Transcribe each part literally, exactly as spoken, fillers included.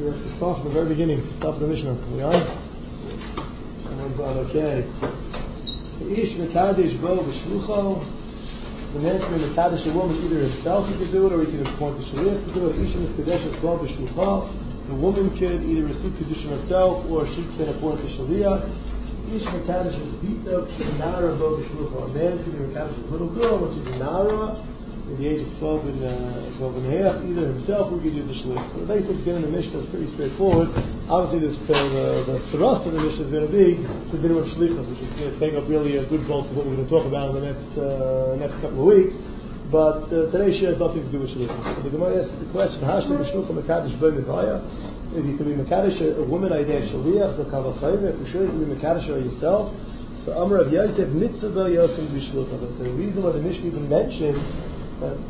we have to start from the very beginning. Start from the Mishnah. Are we on? Someone's on. Okay. Ish mekadesh bo b'shlucho. The man can be mekadesh a woman either himself he can do it or he can appoint a shliach to do it. Ish mekadesh bo b'shlucho. The woman can either receive kedushin herself or she can appoint a shliach. Ish mekadesh is bita nara bo b'shlucho. A man can be mekadesh his little girl when she's a nara. At the age of twelve and, uh, twelve and a half, either himself or he could use a shliach. So the basic din in the Mishnah is pretty straightforward. Obviously, the, the, the thrust of the Mishnah is going to be the din of shlichus, which is going to take up really a good bulk of what we're going to talk about in the next uh, next couple of weeks. But uh, today's share has nothing to do with shlichus. So the Gemara asks the question: Hashtem b'shlucha mekadesh b'mivaya? If you can be mekadesh a woman idea shliach, so kavachayve. If you sure you can be mekadesh her yourself. So Amar Rav Yosef mitzvah yosem b'shlucha. But the reason why the Mishnah even mentions That's,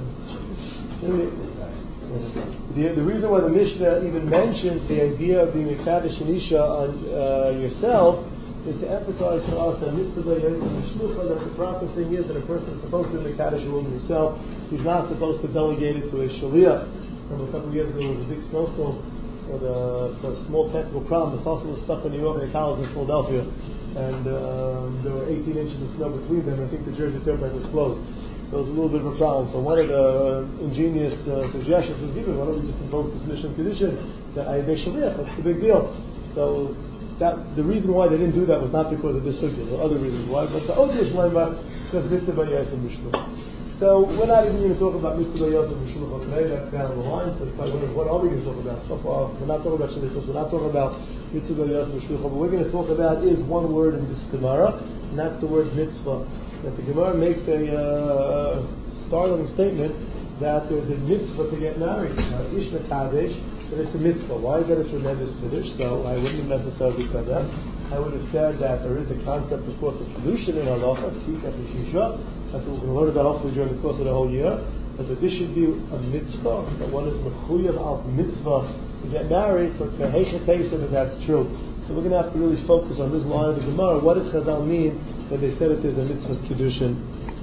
the, the reason why the Mishnah even mentions the idea of being mekadesh an isha on uh, yourself is to emphasize for us that mitzvah yotzim shlucha, that the proper thing is that a person is supposed to be mekadesh a woman himself. He's not supposed to delegate it to a shaliach. Remember a couple of years ago there was a big snowstorm, so the, for a small technical problem, the chassid was stuck in New York and the cows in Philadelphia, and um, there were eighteen inches of snow between them. I think the Jersey Turnpike was closed. So it was a little bit of a problem. So one of the ingenious uh, suggestions was given, why don't we just invoke this mission condition that I may shaliach? That's the big deal. So that the reason why they didn't do that was not because of this subject, there were other reasons why, but the Odish Lema, because mitzvah yosem b'shlucha. So we're not even going to talk about mitzvah yosem b'shlucha today, that's down the line. So what are we going to talk about? So far, we're not talking about shalichus, we're not talking about mitzvah yosem b'shlucha. What we're going to talk about is one word in this Gemara, and that's the word mitzvah. That the Gemara makes a uh, startling statement that there's a mitzvah to get married. Uh, Ish mekadesh, that it's a mitzvah. Why is that a tremendous kiddush? So I wouldn't have necessarily said that. I would have said that there is a concept, of course, of kedushin in halacha, kika fishisha. That's what we're going to learn about hopefully during the course of the whole year. But that this should be a mitzvah, that one is mechuyev al mitzvah to get married. So that that's true. So we're going to have to really focus on this line of the Gemara. What did Chazal mean when they said it is a mitzvah's kiddushin?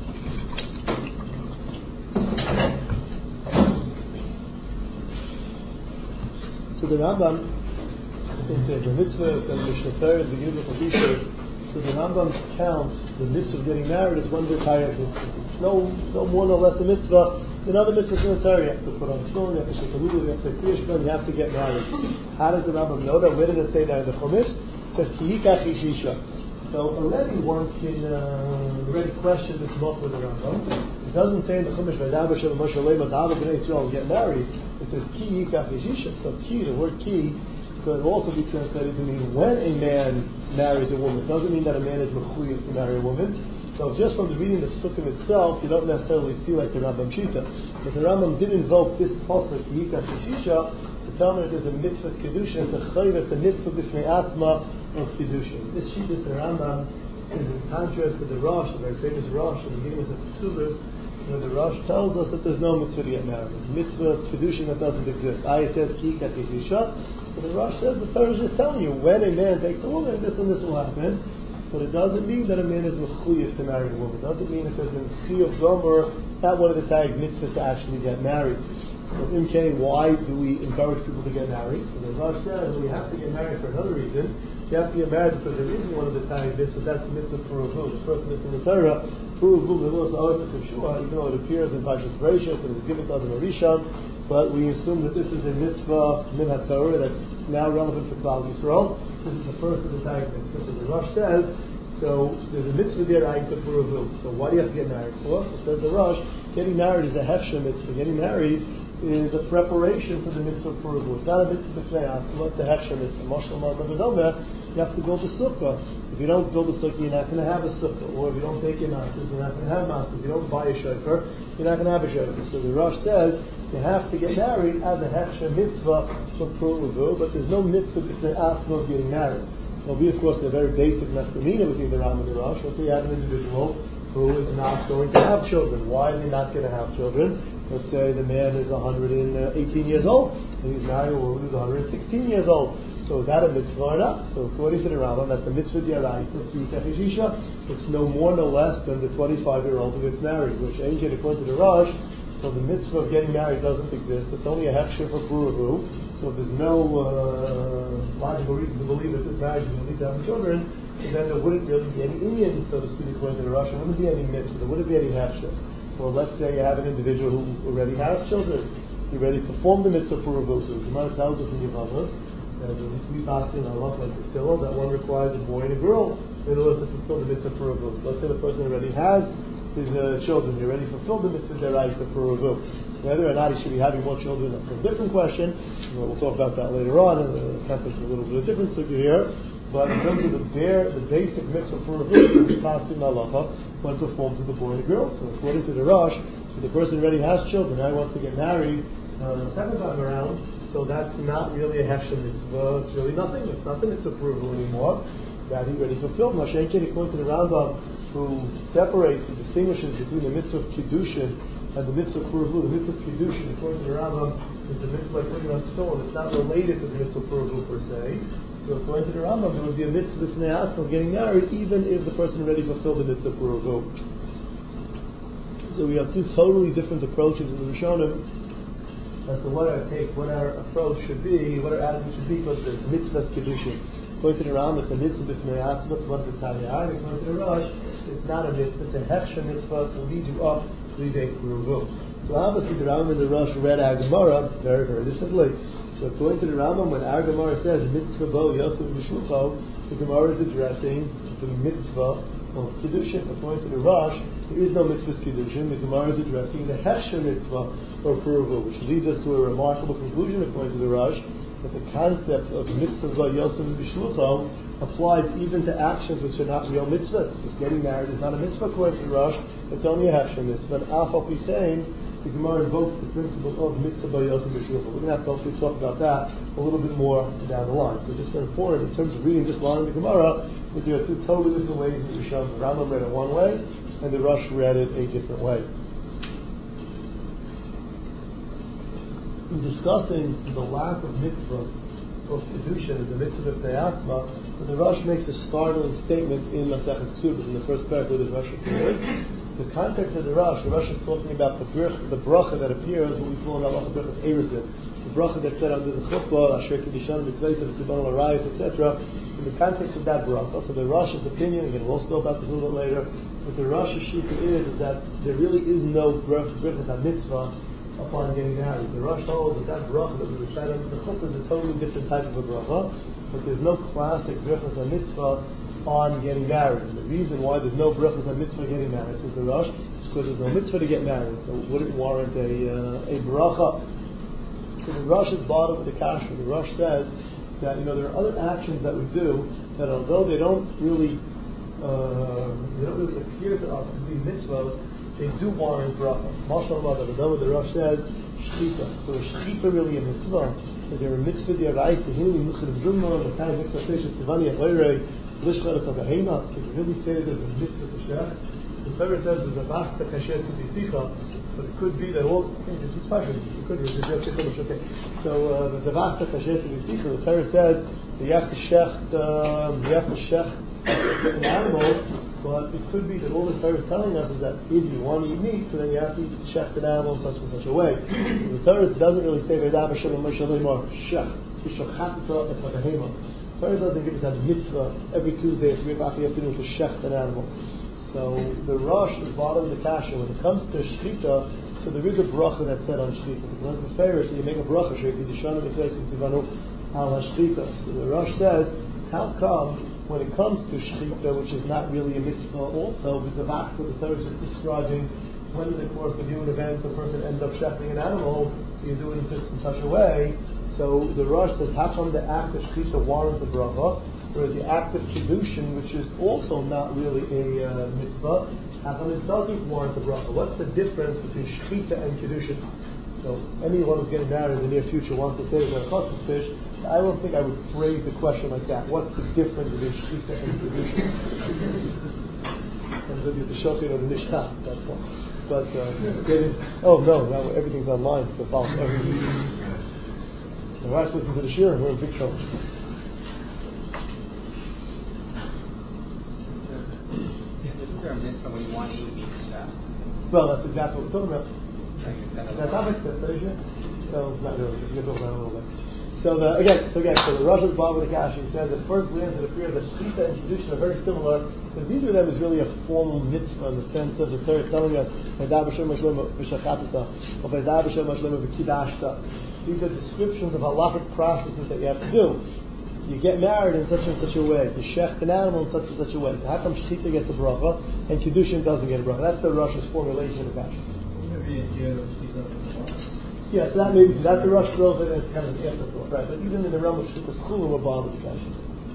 So the Rambam, in the mitzvahs and Mishnah Torah, the beginning of the Chadishos, so the Rambam counts the mitzvah of getting married as one of the entire mitzvahs. It's no, no more nor less a mitzvah than other mitzvahs in the Torah. You have to put on tefillin, you have to shake a lulav, you have to say kriya shema, you have to get married. How does the Rambam know that? Where did it say that in the Chumash? It says ki yikach ishisha. So already one can uh, already question this book with the Rambam. It doesn't say in the Chumash v'adav Hashem Moshe Leima Da'ava B'nai Yisrael get married. It says ki yikach ishisha. So ki, the word ki, could also be translated to mean when a man marries a woman. It doesn't mean that a man is mechuyev to marry a woman. So just from the reading of Sukkim itself, you don't necessarily see like the Rambam Shita. But the Rambam did invoke this pasuk, Yikach Yishisha, to tell me that there's a mitzvah's kedushin. It's a chayv, it's a mitzvah b'fnei atzma of kedushin. This Shita, the Rambam, is in contrast to the Rosh, the very famous Rosh, in the beginning of Tzubas, where the Rosh tells us that there's no mitzvah to get married. Mitzvah's kedushin that doesn't exist. I, it says Yikach Yishisha. So the Rosh says the Torah is just telling you when a man takes a woman, this and this will happen. But it doesn't mean that a man is mechuyev to marry a woman. It doesn't mean if there's a chiyuv gomer, it's not one of the tag mitzvahs to actually get married. So, M K, why do we encourage people to get married? So the Rosh said, well, you have to get married for another reason. You have to get married because there isn't one of the tag mitzvahs. That's the mitzvah for Ruvu. The first mitzvah in the Torah, Ruvu Levos Aretz Keshua, even though it appears in Parshas Bereishis and it was given to Adam Arishon, but we assume that this is a mitzvah min HaTorah that's now relevant for Klal Yisrael. This is the first of the tag mitzvahs. So the Rosh says, so there's a mitzvah there, Aisa Puruvu. So why do you have to get married? For us, it says the Rosh, getting married is a hefsha mitzvah. Getting married is a preparation for the mitzvah Puruvu. It's not a mitzvah b'fnei atzma, it's a hefsha mitzvah. Moshe Ma'adav, you have to build a sukkah. If you don't build a sukkah, you're not going to have a sukkah. Or if you don't take your matzahs, you're not going to have matzahs. If you don't buy a shofar, you're not going to have a shofar. So the Rosh says, you have to get married as a hefsha mitzvah for Puruvu, but there's no mitzvah b'fnei atzma of getting married. There'll be, of course, a very basic nafkamina between the Ram and the Rosh. Let's say you have an individual who is not going to have children. Why are they not going to have children? Let's say the man is one hundred eighteen years old, and he's married a woman who's one hundred sixteen years old. So is that a mitzvah or not? So according to the Rambam, that's a mitzvah d'oraisa. It's no more, no less than the twenty-five-year-old who gets married, which ain't according to the Rosh. So the mitzvah of getting married doesn't exist. It's only a hefsher for Puruvu. So there's no uh, logical reason to believe that this marriage is going to lead to having children, so then there wouldn't really be any Indian, so to speak, according to the Rosh. There wouldn't be any mitzvah, there wouldn't be any hefsher. Or let's say you have an individual who already has children. He already performed the mitzvah puruvut. So the Gemara tells us in Yevamos that we pass in a lot like Priscilla, that one requires a boy and a girl in order to fulfill the mitzvah puruvut. Let's say the person already has his uh, children, he already fulfilled the mitzvah deraisa puruvut. Whether or not he should be having more children, that's a different question. We'll talk about that later on. And the context is a little bit of a different sukkah here. But in terms of the bare, the basic mitzvah puruvut, so we pass in halacha when performed to the boy and the girl. So according to the Rosh, if the person already has children, now he wants to get married uh, the second time around, so that's not really a hefshem mitzvah. It's really nothing. It's not the mitzvah puruvut anymore. That he already fulfilled. Mashenkin, according to the Rambam, who separates and distinguishes between the mitzvah of kiddushin and the mitzvah of puruvut. The mitzvah of kiddushin, according to the Rambam, is the mitzvah like putting on tefillin. It's not related to the mitzvah of puruvut per se. So according to the Rambam, there would be a mitzvah of getting married, even if the person already fulfilled the mitzvah of puruvut. So we have two totally different approaches in the Rishonim as to what our take, what our approach should be, what our attitude should be towards the mitzvah's kiddushin. According to the Rambam, it's a mitzvah b'fnei atzma, it's what the Tanya. And according to the Rosh, it's not a mitzvah, it's a hefsher mitzvah to lead you up to the puruvut. So obviously the Rambam and the Rosh read our Gemara very, very differently. So according to the Rambam, when our Gemara says mitzvah bo yosef b'shlucho, the Gemara is addressing the mitzvah of kiddushin. According to the Rosh, there is no mitzvah's kiddushin. The Gemara is addressing the hefsher mitzvah or puruvut, which leads us to a remarkable conclusion according to the Rosh, that the concept of mitzvah yosef b'shlucho applies even to actions which are not real mitzvahs. Because getting married is not a mitzvah according to the Rosh, it's only a hefsher mitzvah. And af al pi kein, the Gemara invokes the principle of mitzvah yosef b'shlucho. We're going to have to hopefully talk about that a little bit more down the line. So just important in terms of reading this line of the Gemara, that there are two totally different ways in the Rishon. The Rambam read it one way, and the Rosh read it a different way. In discussing the lack of mitzvah of kedushin as a mitzvah of Atzma, so the Rosh makes a startling statement in Maseches Ksubas in the first paragraph where the Rosh appears. The context of the Rosh, the Rosh is talking about the brach, the bracha that appears, what we call in Allah brachas Erizim, the bracha that's said under the chuppah, Asher Kedushan Mitzvayis, Tzibon L'arayis, et cetera. In the context of that bracha, so the Rosh's opinion, again we'll also know about this a little bit later, but the Rosh's shita is, is that there really is no brachas HaMitzvah upon getting married. The Rosh holds that that bracha that we recite under the chuppah is a totally different type of a bracha, but there's no classic brachas HaMitzvah on getting married. And the reason why there's no brachas HaMitzvah getting married, says the Rosh, is because there's no mitzvah to get married, so it wouldn't warrant a, uh, a bracha. So the Rosh is bottom with the kasha. The Rosh says that, you know, there are other actions that we do that although they don't really uh, they don't really appear to us to be mitzvahs, they do warrant brachas. Mashallah, the Dhamma, the Rosh says shchita. So is shchita really a mitzvah? Is there a mitzvah d'oraisa? Hinui nuchad b'zumma, the kind of mitzvah says tzivani achoyrei lishcharas avahema. Can you really say that there's a mitzvah to shech? The Torah says v'zavachta kasher tzibisicha, but it could be that all. Okay, this was fashion. It could be. Okay. So the zavachta kasher tzibisicha. The Torah says so you have to shecht. Um, you have to shecht an animal, but it could be that all the Torah is telling us is that if you want to eat meat, so then you have to shecht an animal in such and such a way. So the Torah doesn't really say v'edav Hashem l'moshalim or shecht. V'shachata et v'gahema. The Torah doesn't give us that mitzvah every Tuesday at three o'clock in the afternoon to shecht an animal. So the Rosh is bottom of the kasha. When it comes to shchita, so there is a bracha that's said on shchita. Because it's fair that you make a bracha, sheikidishanu b'tzesim tivanu al hashchita. So the Rosh says, how come when it comes to shchita, which is not really a mitzvah, also v'zavachta, the Torah is just describing when in the course of human events a person ends up shechting an animal, so you do it in such, in such a way. So the Rosh says, how come the act of shchita warrants a bracha? Whereas the act of kiddushin, which is also not really a uh, mitzvah, how come it doesn't warrant a bracha? What's the difference between shchita and kiddushin? So anyone who's getting married in the near future wants to say they're a custom fish. So I don't think I would phrase the question like that. What's the difference between shchita and kiddushin? Depends whether you're the shochet or the nishta. That's one. But uh, oh no, now everything's online. So follow everything. My wife listens to the shir, and we're in big trouble. Isn't there a mitzvah when you want to eat meat chef? Well, that's exactly what we're talking about. Like, Is that topic? That's the issue? So, not really, just going to talk about it a little bit. So the, again, so again, so the Rosh's Baba with the Kash, he says at first glance it appears that Shechita and Kiddushin are very similar, because neither of them is really a formal mitzvah in the sense of the Torah telling us Vayda b'Shem Hashlema v'Shachatata or Vayda b'Shem Hashlema v'Kidashta. These are descriptions of halachic processes that you have to do. You get married in such and such a way. You shecht an animal in such and such a way. So how come Shechita gets a bracha and Kiddushin doesn't get a bracha? That's the Rosh's formulation of the Kash. Yeah, so that maybe that the Rosh wrote it as kind of an afterthought, right? But even in the realm of Shechita's Chulu, we're bothered with the Kash.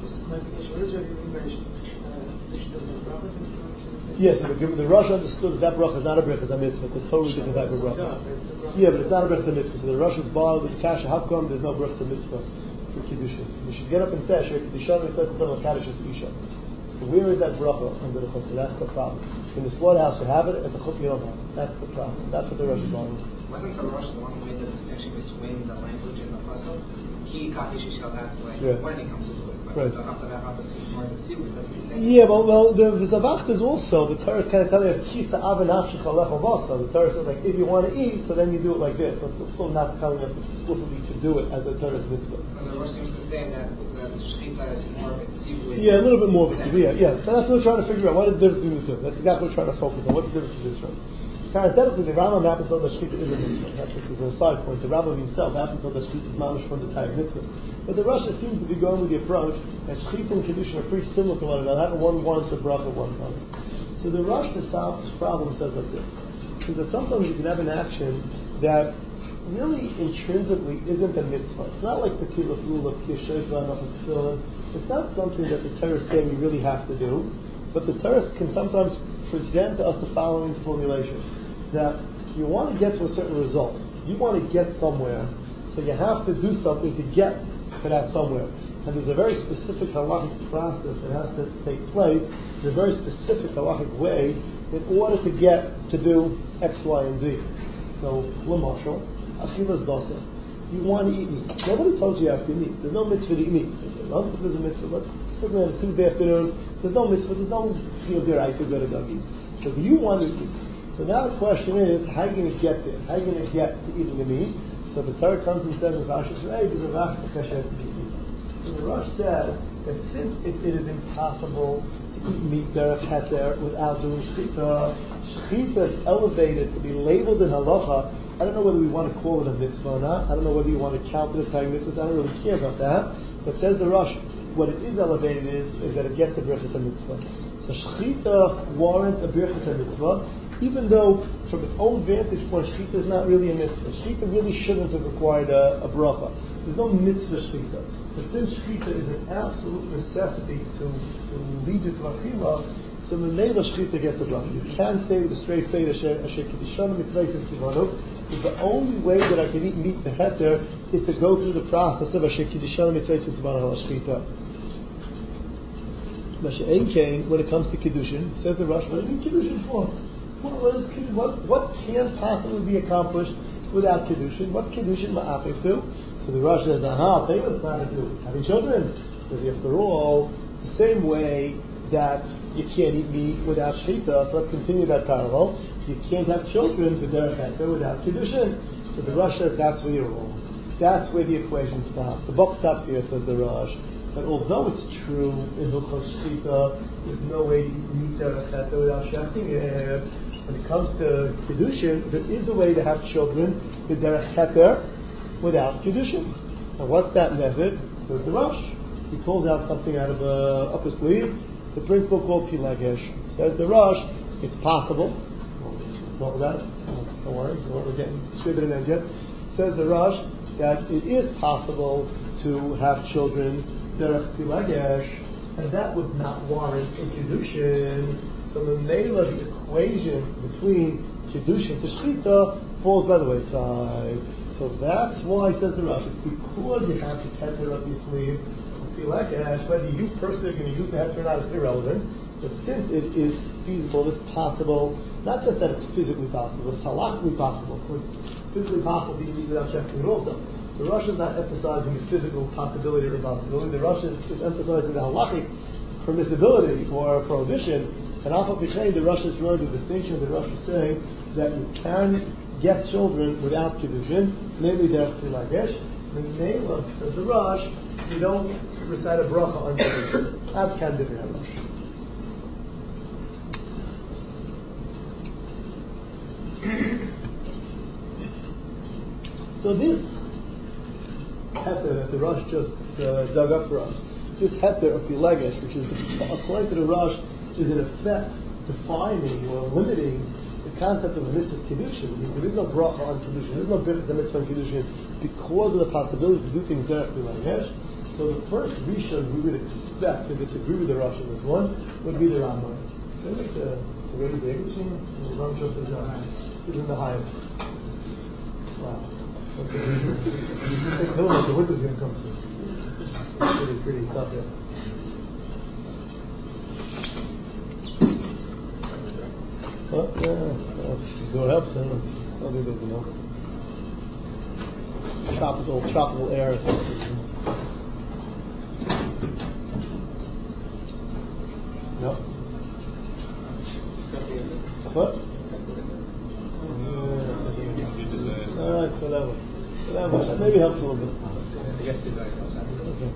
Yes, and the, the Rosh understood that that bracha is not a bracha, it's a mitzvah. It's a totally different type of bracha. Yeah, but it's not a bracha, it's a mitzvah. So the Rosh is bothered with the Kash. How come there's no bracha, it's a mitzvah for Kiddushin? You should get up and say, Asher Kiddushan Mitzvah Tzom Kaddish Isha. So where is that bracha under the chuppah? That's the problem. In the slaughterhouse you have it, at the chuppah you don't have it. That's the problem. That's what the Rosh is bothered with. Wasn't the Rosh the one who made the distinction between the language and the pasuk? Ki kafi shishal, that's like yeah. when it comes to it. But right. After that, after six more than two, it doesn't say. Yeah, well, well, the Zavach is also the Torah is kind of telling us ki sa'av nafshecha lecha vasa. The Torah says like if you want to eat, so then you do it like this. So it's also not telling us explicitly to do it as a Torah's mitzvah. And the Rosh seems to say that the shechita is more of a tzivui. Yeah, a little bit more of a tzivui. Yeah, yeah. So that's what we're trying to figure out. What is the difference between the two? That's exactly what we're trying to focus on. What's the difference between this one? Parenthetically, the Rambam happens to know that Shechita is a mitzvah. That's just a side point. The Rambam himself happens to know that Shechita is mamish from the type of mitzvahs. But the Rosh seems to be going with the approach that Shechita and Kiddushin are pretty similar to one another. One wants a bracha, one doesn't. So the Rosh to solve this problem says like this: is that sometimes you can have an action that really intrinsically isn't a mitzvah. It's not like Petilas Lulav, Kiyashayfa, Nafas Tefillin. It's not something that the Torah is saying you really have to do. But the Torah can sometimes present to us the following formulation: that you want to get to a certain result. You want to get somewhere, so you have to do something to get to that somewhere. And there's a very specific halachic process that has to take place, in a very specific halachic way, in order to get to do X, Y, and Z. So, l'mashal, achilas dasa. You want to eat meat. Nobody told you you have to eat meat. There's no mitzvah to eat meat. I don't think there's a mitzvah. Let's sit there on a Tuesday afternoon. There's no mitzvah. There's no you know, dear I said go to Dougie's. So you want to eat meat. So now the question is, how are you going to get there? How are you going to get to eating the meat? So the Torah comes and says, so the Rosh says that since it, it is impossible to eat meat derech heter without doing shechita, shechita is elevated to be labeled in halacha. I don't know whether we want to call it a mitzvah or not. I don't know whether you want to count it as tying mitzvahs. I don't really care about that. But says the Rosh, what it is elevated is, is that it gets a birchas a mitzvah. So shechita warrants a birchas a mitzvah, even though from its own vantage point, shechita is not really a mitzvah. Shechita really shouldn't have required a, a bracha. There's no mitzvah shechita. But since shechita is an absolute necessity to, to lead you to achilah, so the neighbor shechita gets a bracha. You can't say with a straight face, asher kiddushan mitzvah tzivanu. The only way that I can eat meat beheter is to go through the process of asher kiddushan mitzvah tzivanu shechita. When it comes to kiddushin, says the Rosh, what do you mean kiddushin for? What, is, what, what can possibly be accomplished without kiddushin? What's kiddushin ma'afif do? So the Rosh says, aha, I'll tell you what it's not to do. Having children. Because after all, the same way that you can't eat meat without shechita, so let's continue that parallel. You can't have children without kiddushin. So the Rosh says that's where you're wrong. That's where the equation stops. The buck stops here, says the Rosh. But although it's true in Hilchos Shechita, there's no way to eat meat without shechting it. When it comes to Kiddushin, there is a way to have children with derech heter without Kiddushin. And what's that method? Says the Rosh. He pulls out something out of a upper sleeve, the principle called Pilagesh. Says the Rosh, it's possible. What was that? Don't worry, we're getting distributed in yet. Says the Rosh that it is possible to have children derech Pilagesh, and that would not warrant a Kiddushin. So the mela, the equation between Kiddushin to Shechita falls by the wayside. So that's why, says the Rosh, because you have this heter up your sleeve, Pilagesh, whether you personally are going to use the heter or not is irrelevant. But since it is feasible, it's possible, not just that it's physically possible, but it's halakhically possible. Of course, it's physically possible to eat without checking it also. The Rosh is not emphasizing the physical possibility or impossibility. The Rosh is, is emphasizing the halachic permissibility or prohibition. And Alpha Pichain, the Rosh is drawing the distinction. The Rosh is saying that you can get children without Kiddushin, namely derech Pilagesh. Mimela, says the Rosh, you don't recite a bracha on Kedushin. Ad kan divrei Rosh. So this heter that the Rosh just uh, dug up for us, this heter of Pilegesh, which is, according to the Rosh, is in effect defining or limiting the concept of a mitzvah's Kedushin. It means there is no bracha on Kedushin, there is no birchas mitzvah on Kedushin because of the possibility to do things there at Pilegesh. So the first Rishon we would expect to disagree with the Rosh in this one would be the Rambam. Can I make the, the raise the English one? The Rambam says the highest. Is in the highest. Wow. Okay. Take note that the winter's going to come soon. It's pretty, pretty tough here. Well, yeah, uh, door helps. I don't know. I don't think there's enough. Tropical, tropical air. No. What? Uh, for that one. For that one. Maybe helps a little bit. Okay.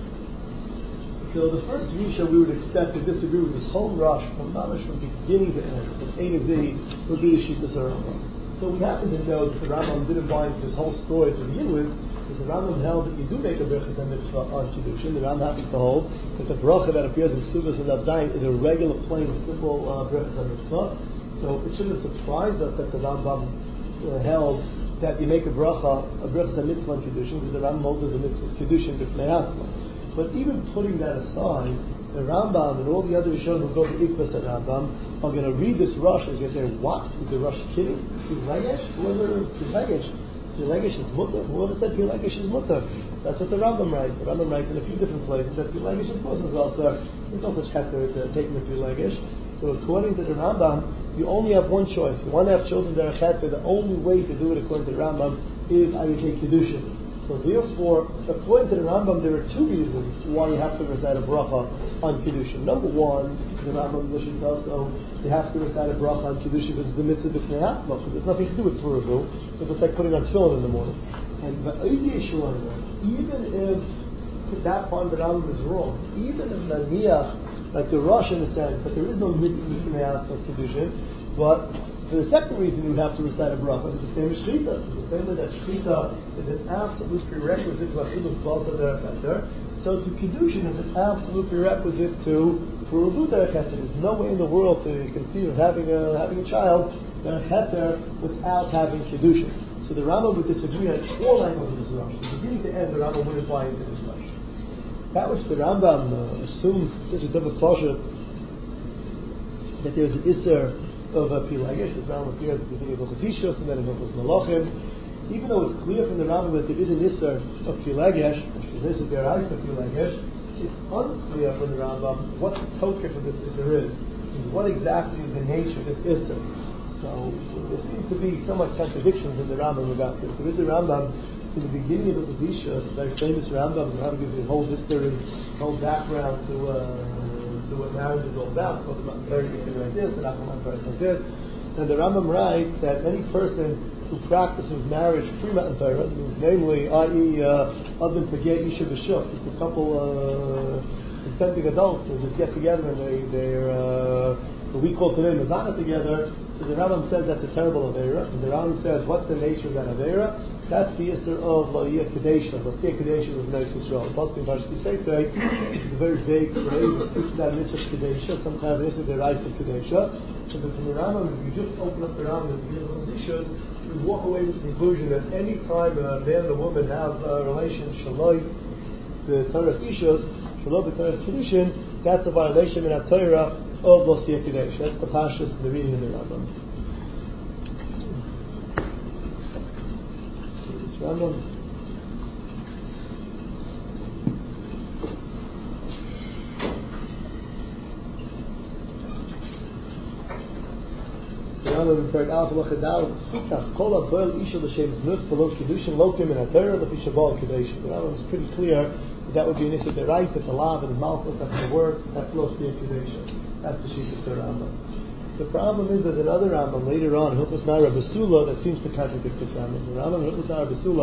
So the first Risha we would expect to disagree with this whole rush from Mamash from beginning to end, from A to Z, would be the Shittas Rambam. So we happen to know that the Rambam didn't buy into this whole story to begin with, because the Rambam held that you do make a Birchas HaMitzvah on Kiddushin. The Rambam happens to hold that the bracha that appears in Ksubas and Daf Zayin is a regular, plain, simple uh, Birchas HaMitzvah. So it shouldn't surprise us that the Rambam uh, held that you make a bracha, a Birchas HaMitzvah on Kiddushin, because the Rambam holds as a mitzvah's Kiddushin b'fnei atzma. But even putting that aside, the Rambam and all the other Rishonim who go to Ikvas and Rambam are going to read this Rosh and they're going to say, what? Is the Rosh kidding? Pilegesh? Whoever Pilegesh? Pilegesh is mutter. Whoever said Pilegesh is mutter? So that's what the Rambam writes. The Rambam writes in a few different places that Pilegesh, of course, is also, there's no such heter as taking the Pilegesh. So according to the Rambam, you only have one choice. You want to have children that are heter. The only way to do it according to the Rambam is Ayutei Kiddushin. So therefore, according to the Rambam, there are two reasons why you have to recite a bracha on Kiddushin. Number one, the Rambam Lishon also, you have to recite a bracha on Kiddushin because it's the mitzvah b'fnei atzma, because there's nothing to do with Puruvu. It's just like putting on tefillin in the morning. And the Oidei Shalom, even if that part of the Rambam is wrong, even if Naniach, like the Rosh in a sense, that there is no mitzvah b'fnei atzma of Kiddushin, but for the second reason, you have to recite a bracha. It's the same as Shechita. It's the same way that Shechita is an absolute prerequisite to Achilus Balsa Derech Heter. So to Kiddushin is an absolute prerequisite to Puruvu Derech Heter. There's no way in the world to conceive of having a having a child Derech Heter without having Kiddushin. So the Rambam would disagree on all angles of this Rosh. From beginning to end, the Rambam wouldn't buy into this Rosh. That which the Rambam uh, assumes such a double poshet that there's an Isser of a Pilegesh. This Rambam appears at the beginning of Hilchos Ishus and then in Hilchos Malachim. Even though it's clear from the Rambam that there is an Isser of Pilegesh, this is Berais of Pilegesh, it's unclear from the Rambam what the token for this Isser is. What exactly is the nature of this Isser? So there seem to be somewhat contradictions in the Rambam about this. There is a Rambam in the beginning of Hilchos Ishus, a very famous Rambam. The Rambam gives you a whole history, whole background to uh, to what marriage is all about. Talk about marriage is like this, and Achman marriage like this. And the Rambam writes that any person who practices marriage pre-Matan Torah, means namely, that is, uh, Adam Pagei Isha B'Shuf, just a couple uh, consenting adults that just get together and they, they're, uh, what we call today Mazana together. So the Rambam says that's a terrible Aveira. And the Rambam says, what's the nature of that Aveira? That's the Yisr of La'iyah Kadesha. La'iyah Kadesha is Neis Yisrael. The Pasuk in Parashat Yisrael, it's a very vague phrase. It speaks about Yisr of Kadesha, some kind of Yisr Derais of Kadesha. So then from the Rambam, if you just open up the Rambam and begin with Chazishas, you would walk away with the conclusion that any time a man and a woman have a relation, Shaloi, the Torah's Ishas, Shaloi, the Torah's Kiddushin, that's a violation in the Torah of La'iyah Kadesha. That's the Pashas in the reading of the Rambam. Rambam. The Rambam in Perek Aleph Lachadal Fikach Kol Aboel Isha L'Shem Znus V'Lo Kiddushin Lokim in HaTorah L'Fi Shabal Kiddushin. The Rambam is pretty clear that that would be an Issa Derais. It's a lav and malchus. That's the works. That's Lo Siyah Kiddushin. That's the Shittas Rambam. The problem is there's another Rambam later on, Hilchos Nara Basula, that seems to contradict this Rambam. The Rambam Hilchos Nara Basula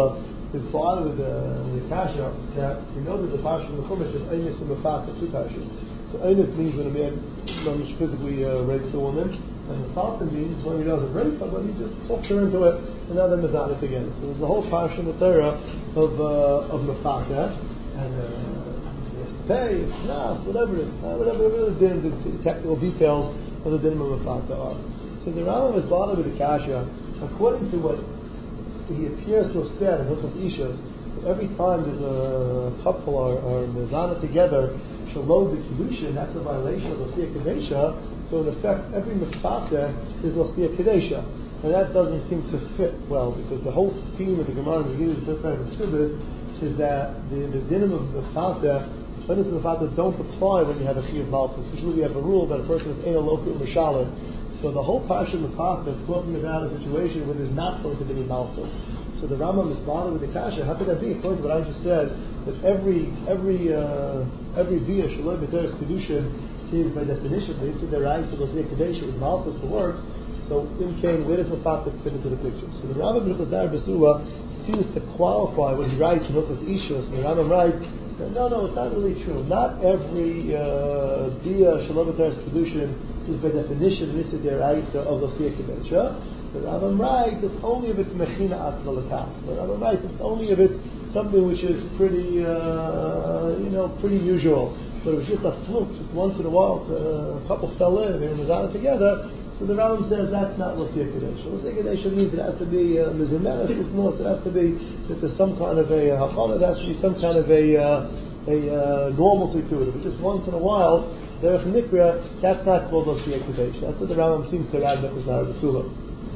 is bothered with the, the kasha that we know there's a parsha in the Chumash of Einis and Mefata, two parshas. So Einis means when a man um, physically uh, rapes a woman, and Mefata means when he doesn't rape her, but he just talks her into it, and now they're mezanah together. So there's the whole parsha in the Torah of uh, of Mefata, and uh, pay, nas, whatever it is, uh, whatever, whatever the, din, the, the technical details of the din of Mefata are. So the Rambam is bothered with the kasha, according to what he appears to have said in Hilchos Ishus, every time there's a couple or, or mezanah together, shalom b'kiddushin, that's a violation of L'siyah Kadesha. So in effect, every mefata is L'siyah Kadesha, and that doesn't seem to fit well because the whole theme of the Gemara in the beginning of the third of Chuvas is that the the dinim of mefata, Einis and Mefata don't apply when you have a chiyuv malchus. Usually we have a rule that a person is ein aloku u'mishalim. So the whole parsha of Mefata is talking about a situation where there's not going to be malchus. So the Rambam is bothered with the kasha. How could that be? According to what I just said, that every every uh, every bia shaloi b'teres kedushin is by definition they say their eyes to go see a kedusha with malchus the works. So in Cain, where does Mefata fit into the picture? So the Rambam in Hilchos Nar B'Sula seems to qualify what he writes in Hilchos Ishus. The Rambam writes, no, no, it's not really true. Not every uh, bia shalom b'teres kedushin is by definition listed there of L'siyah Kadesha. The Rambam writes it's only if it's mechina atzma l'kas. The Rambam writes it's only if it's something which is pretty, uh, you know, pretty usual. But it was just a fluke, just once in a while, to, uh, a couple fell in and they were mezanah together. So the Rambam says that's not L'siyah Kadesha. L'siyah Kadesha means it has to be mizumeres, uh, it has to be that there's some kind of a hachal, it has to be some kind of a uh, a uh, normalcy to it. But just once in a while, derech nikra, that's not called L'siyah Kadesha. That's what the Rambam seems to add with Nar B'Sula.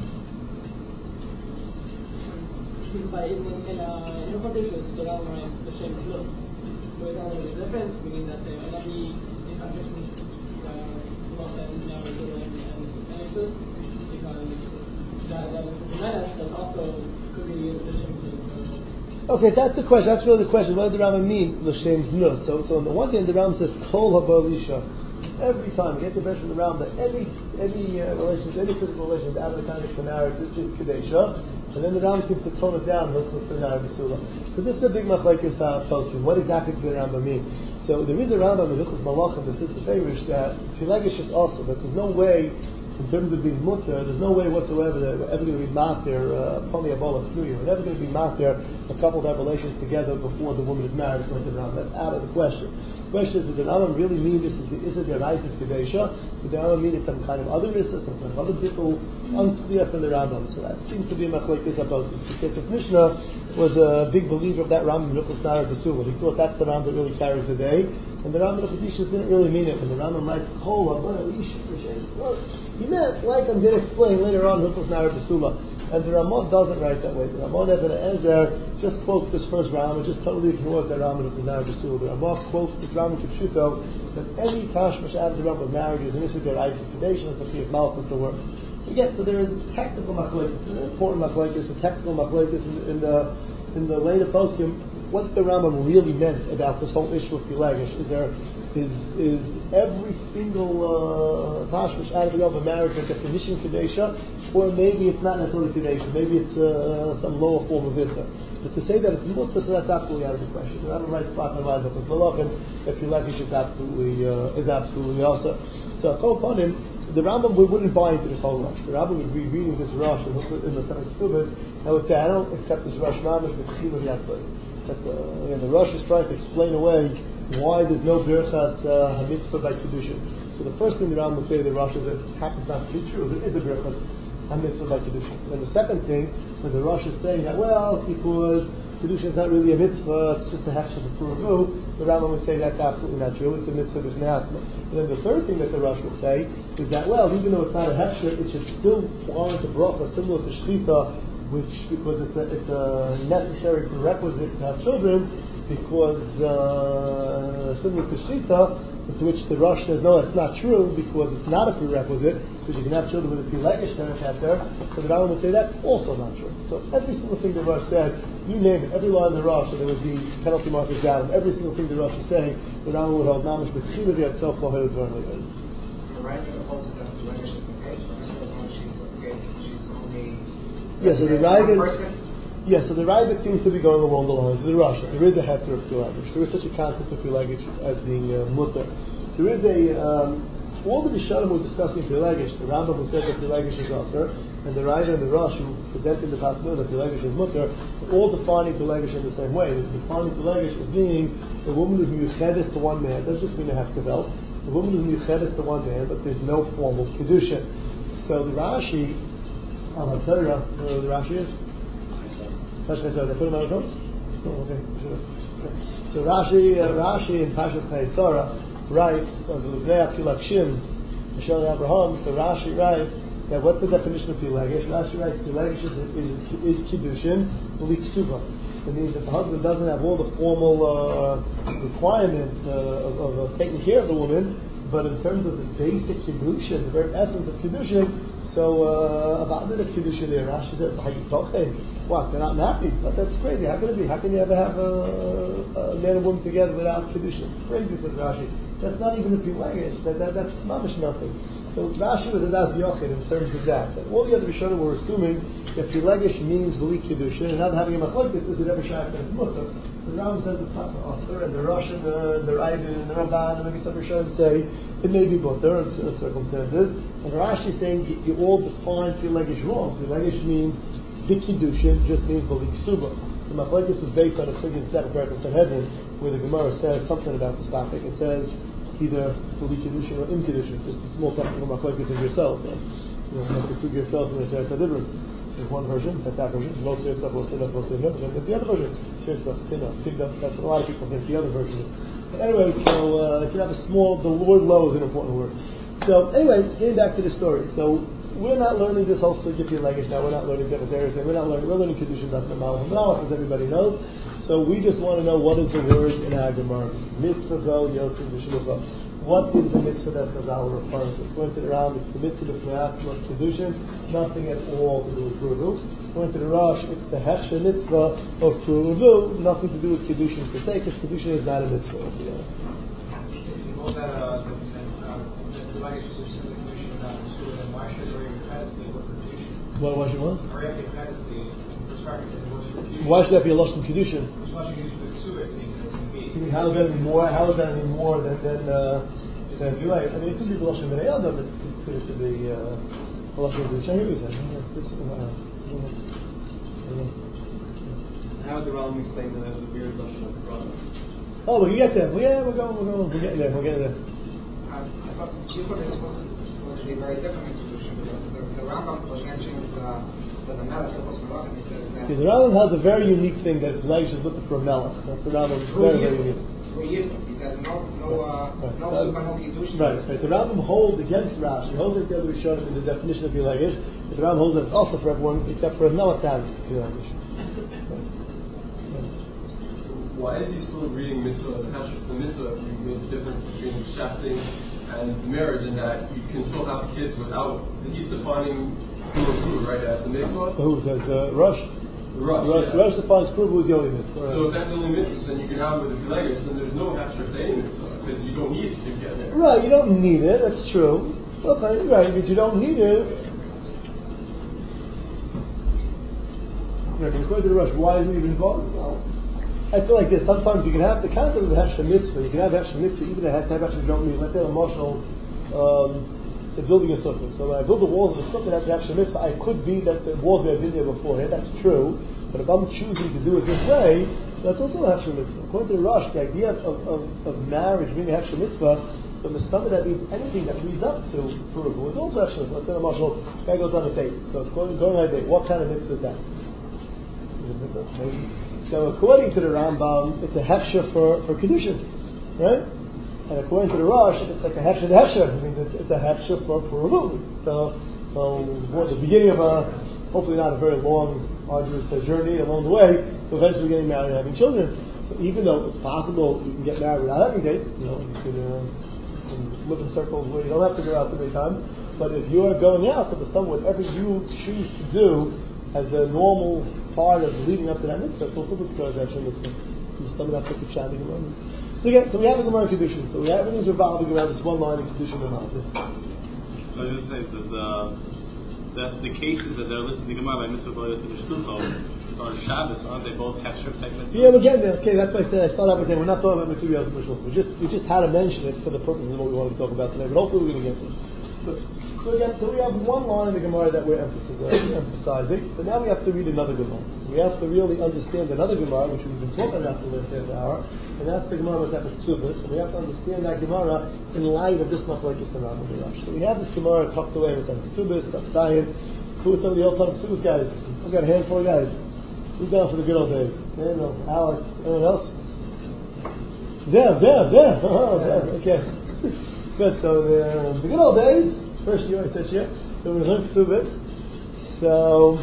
But in in Hilchos Ishus, the Rambam writes the Shem Slus. So we don't know the difference, meaning that there will not be a contradiction lost and now and Ishus, because that that is the menace that also could be the Shem Slus. Okay, so that's the question. That's really the question. What did the Rambam mean? L'shem znus. So, so on the one hand, the Rambam says kol habalisha. Every time we get the impression from the Rambam that any any uh, relations, any physical relations out of the context of marriage is kedesha, and then the Rambam seems to tone it down. So this is a big machlekes uh, posting. What exactly did the Rambam mean? So there is a Rambam in Hilchos Malachim that says the Farish that Pilegish is also that there's no way. In terms of being mutter, there's no way whatsoever that we're ever going to be matir, probably a ball of fluid. We're never going to be matir a couple that have relations together before the woman is married. Going to Rambam. That's out of the question. The question is, did the Rambam really mean this is the is it the rise of Kedesha? Did the Rambam mean it's some kind of other issa, some kind of other people unclear from the Rambam? So that seems to be a machlekes apostles. Because if Mishnah was a big believer of that Rambam in Hilchos Nar B'Sula, he thought that's the Rambam that really carries the day, and the Rambam in Hilchos Ishus didn't really mean it. And the Rambam writes Kol Habana Ishus. He meant, like I'm going to explain later on, Hilchos Nar B'Sula. And the Ramah doesn't write that way. The Ramah Even Ezer just quotes this first Ramah, just totally ignores that Ramah of the Nar B'Sula. The Ramah quotes this Ramah Kipshuto, that any tashmash out of the Ramah of marriage is an issue their Isaac Kadesha, as if he has malchus the works. Again, so there are technical machlekes, an important machlekes, a technical machlekes in, in the in the later poskim. What the Rambam really meant about this whole issue of Pilegish is there is is every single tashmish uh, out of the of marriage a definition Kadesha, or maybe it's not necessarily Kadesha, maybe it's uh, some lower form of Issa. But to say that it's mutter, so that's absolutely out of the question. The Rambam writes Pat Navad Hilchos Malachim that Pilegish is absolutely uh, is absolutely also. So Kol Panim, the Rambam wouldn't buy into this whole rush. The Rambam would be reading this rush in the Semes Ksubas and would say, I don't accept this rush mamish b'tchila v'yatzai. That uh, again, the rush is trying to explain away why there's no birchas uh, hamitzvah by kedushin. So the first thing the Rambam would say to the rush is that it happens not to be true. There is a birchas hamitzvah by kedushin. And the second thing, when the rush is saying that, well, because kedushin is not really a mitzvah, it's just a hechsher b'puravu, the Rambam would say that's absolutely not true. It's a mitzvah b'fnei atzma. And then the third thing that the rush would say is that, well, even though it's not a hechsher, it should still warrant a bracha similar to shchita, which because it's a it's a necessary prerequisite to have children, because uh, similar to shchita, to which the Rosh says no, it's not true because it's not a prerequisite, because you can have children with a pilegish parent there. So the Rambam would say that's also not true. So every single thing the Rosh said, you name it, every line of the Rosh, so there would be penalty markers down. Every single thing the Rosh is saying, the Rambam would hold mamish b'tchila v'yatzof lo ha'il dvarim le'il. The writer holds that the Pilegish is engaged, but as long as she's engaged, she's only Yes, so the one Ravid, person. Yeah, so the Rabbit seems to be going along the lines of the Rosh. There is a heter of Pilagish. There is such a concept of Pilagish as being uh, mutter. There is a, um, all the Rishonim were discussing Pilagish. The Rambam who said that Pilagish is Aser, and the Raiva and the Rosh who presented the possibility that Pilagish is mutter, all defining Pilagish in the same way. They're defining Pilagish as being a woman who's miyuchedes to one man. It doesn't just mean to have kavel. A woman who's miyuchedes to one man, but there's no formal kedusha. So the Rashi, I'll tell you uh, the Rashi is. They put him out of notes? Oh, okay. Sure. So Rashi, uh, Rashi in Pashas Chayesara writes on the Livnei Pilakshim, Michelle Abraham. So Rashi writes that what's the definition of Pilagish? Rashi writes Pilagish is, is, is kiddushin liksuva. It means that the husband doesn't have all the formal uh, requirements uh, of, of, of taking care of the woman, but in terms of the basic kiddushin, the very essence of kiddushin. So uh, about this kiddushin there, Rashi says, "How you talking? What? They're not married? But that's crazy. How can it be? How can you ever have a, a man and woman together without kiddushin? It's crazy," says Rashi. That's not even a pilagish. That, that that's mamish nothing. So Rashi was a das yochid in terms of that. And all the other Rishonim were assuming that pilagish means v'li kiddushin, and not having a machlokes is it ever shaykh that it's mutter. So the Rambam says it's not for Aser, and the Rosh and the the Ravid and the Ramban and maybe some Rishonim say it may be mutter in certain circumstances. And Rashi is saying you, you all define pilagish wrong. Pilagish means b'kiddushin just means v'li ksuba. The machlokes was based on a certain set of Perek Sanhedrin, where the Gemara says something about this topic. It says either v'li kiddushin or im kiddushin, just a small technical machlokes in yourselves. So, you know, like the two yourselves and the Seres HaDibros. There's one version, that's our version. Lo Sirtzach, Lo Sinach, Lo Sinach. And then there's the other version, Sirtzach, Tinach, Tigda. That's what a lot of people think the other version is. But anyway, so uh, if you have a small, the word lo is an important word. So anyway, getting back to the story. So we're not learning this whole sugya pilagish now. We're not learning Bechazeres. We're not learning. We're learning Kiddushin Dafna Malach Malach, as everybody knows. So we just want to know what is the word in our Gemara. Mitzvah go Yosef B'Shlucha. What is the mitzvah that Chazal are referring to? According to the Ram, it's the mitzvah of Me'atzma Kiddushin, nothing at all to do with Puruvu. According to the Rosh, it's the Hechsher mitzvah of Puruvu, nothing to do with Kiddushin per se, because Kiddushin is not a mitzvah. If you hold that uh, the Pilagish is just the Kiddushin and not a mitzvah, then why should Ari Pedestal work for Kiddushin? Well, why should what? Ari Pedestal, first part says it works for Kiddushin. Why should that be a Lashon Kiddushin? It's Lashon Kiddushin with Ksubah, it seems. How is that any more? How is that any more than than uh, than right? I mean, it could be Lashon Bnei Adam. It's considered to be uh, Lashon Kiddushin. I hear you saying. How would the Rambam explain the, the weird Lashon of the Quran? Oh, we can get there. Well, yeah, we're going. We're going. We're getting there. We're getting there. I, I thought Kippur is supposed to, supposed to be very different in Kiddushin because the, the Rambam mentions uh, that the Melech Hilchos Melachim, he says that. Yeah, the Rambam has a very unique thing that Pilagish is looking for a Melech. That's the Rambam. Very, very unique. He says no, no, uh, right. no Right. Sukkah, no Kiddushin. Right, right. The Rambam holds against Rashi. He holds like the other Rishonim in the definition of Pilagish. But the Rambam holds that it's also for everyone except for a Melech down Pilagish. Why is he still reading mitzvah as a hashif? The mitzvah, you made the difference between shafting and marriage, and that you can still have kids without. He's defining Puruvu, right, as the mitzvah. Who says the Rosh? The Rosh. Rosh, Yeah. Rosh defines Puruvu as the only mitzvah. Right. So if that's the only mitzvah, then you can have it with the Pilagish, then there's no hashif to any mitzvah because you don't need it to get married. Right, you don't need it. That's true. Okay, right, but you don't need it. Right, according to the Rosh, why isn't it even involved? Well, I feel like this. Sometimes you can have the concept of the Hechsher mitzvah. You can have Hechsher mitzvah even if the Hechsher don't mean. Let's say an emotional, um, so building a sukkah. So when I build the walls of the sukkah, that's Hechsher mitzvah. I could be that the walls may have been there beforehand. That's true. But if I'm choosing to do it this way, that's also a Hechsher mitzvah. According to the Rosh, the idea of, of, of marriage being a Hechsher mitzvah, so Mistama, that means anything that leads up to Puruvu is also Hechsher mitzvah. Let's say the marshal guy goes on a date. So going, going on a date, what kind of mitzvah is that? Is it mitzvah? Maybe. So according to the Rambam, it's a hechsher for, for Kiddushin, right? And according to the Rosh, it's like a hechsher to hechsher. It means it's, it's a hechsher for Puruvu. It's still, still well, the beginning of a, hopefully not a very long, arduous uh, journey along the way, to eventually getting married and having children. So even though it's possible you can get married without having dates, you know, you can, uh, you can live in circles where you don't have to go out too many times. But if you're going out, so the whatever you choose to do as the normal part of leading up to that mitzvah, it's also with the Torah mitzvah. So the stomach that's the Pshat Gemara. So again, so we have a Gemara Kiddushin. So we have everything's revolving around this one line in Kiddushin and Malach. So I just say that the that the cases that they're listed in the Gemara by Mitzvah B'Yosef and Shlucho on Shabbos, aren't they both Hechsher type mitzvahs? Yeah, we're getting there. Okay, that's why I said I started off by saying we're not talking about Mitzvah B'Yosef and Shlucho. We just we just had to mention it for the purposes of what we wanted to talk about today. But hopefully we're going to get to it. But, so again, so we have one line in the Gemara that we're emphasizing, but now we have to read another Gemara. We have to really understand another Gemara, which we've been talking about for the last half hour, and that's the Gemara Masechus Ksubos, and we have to understand that Gemara in light of this Machlokes the Rambam and Rosh. So we have this Gemara tucked away in Masechus Ksubos, Daf Zayin. Who are some of the old time Ksubos guys? We've got a handful of guys. Who's down for the good old days? Daniel, Alex, anyone else? Zev, Zev, Zev. Oh, Zev. Okay. Good. So the, the good old days. First year I said here. So we learned Ksubos. So,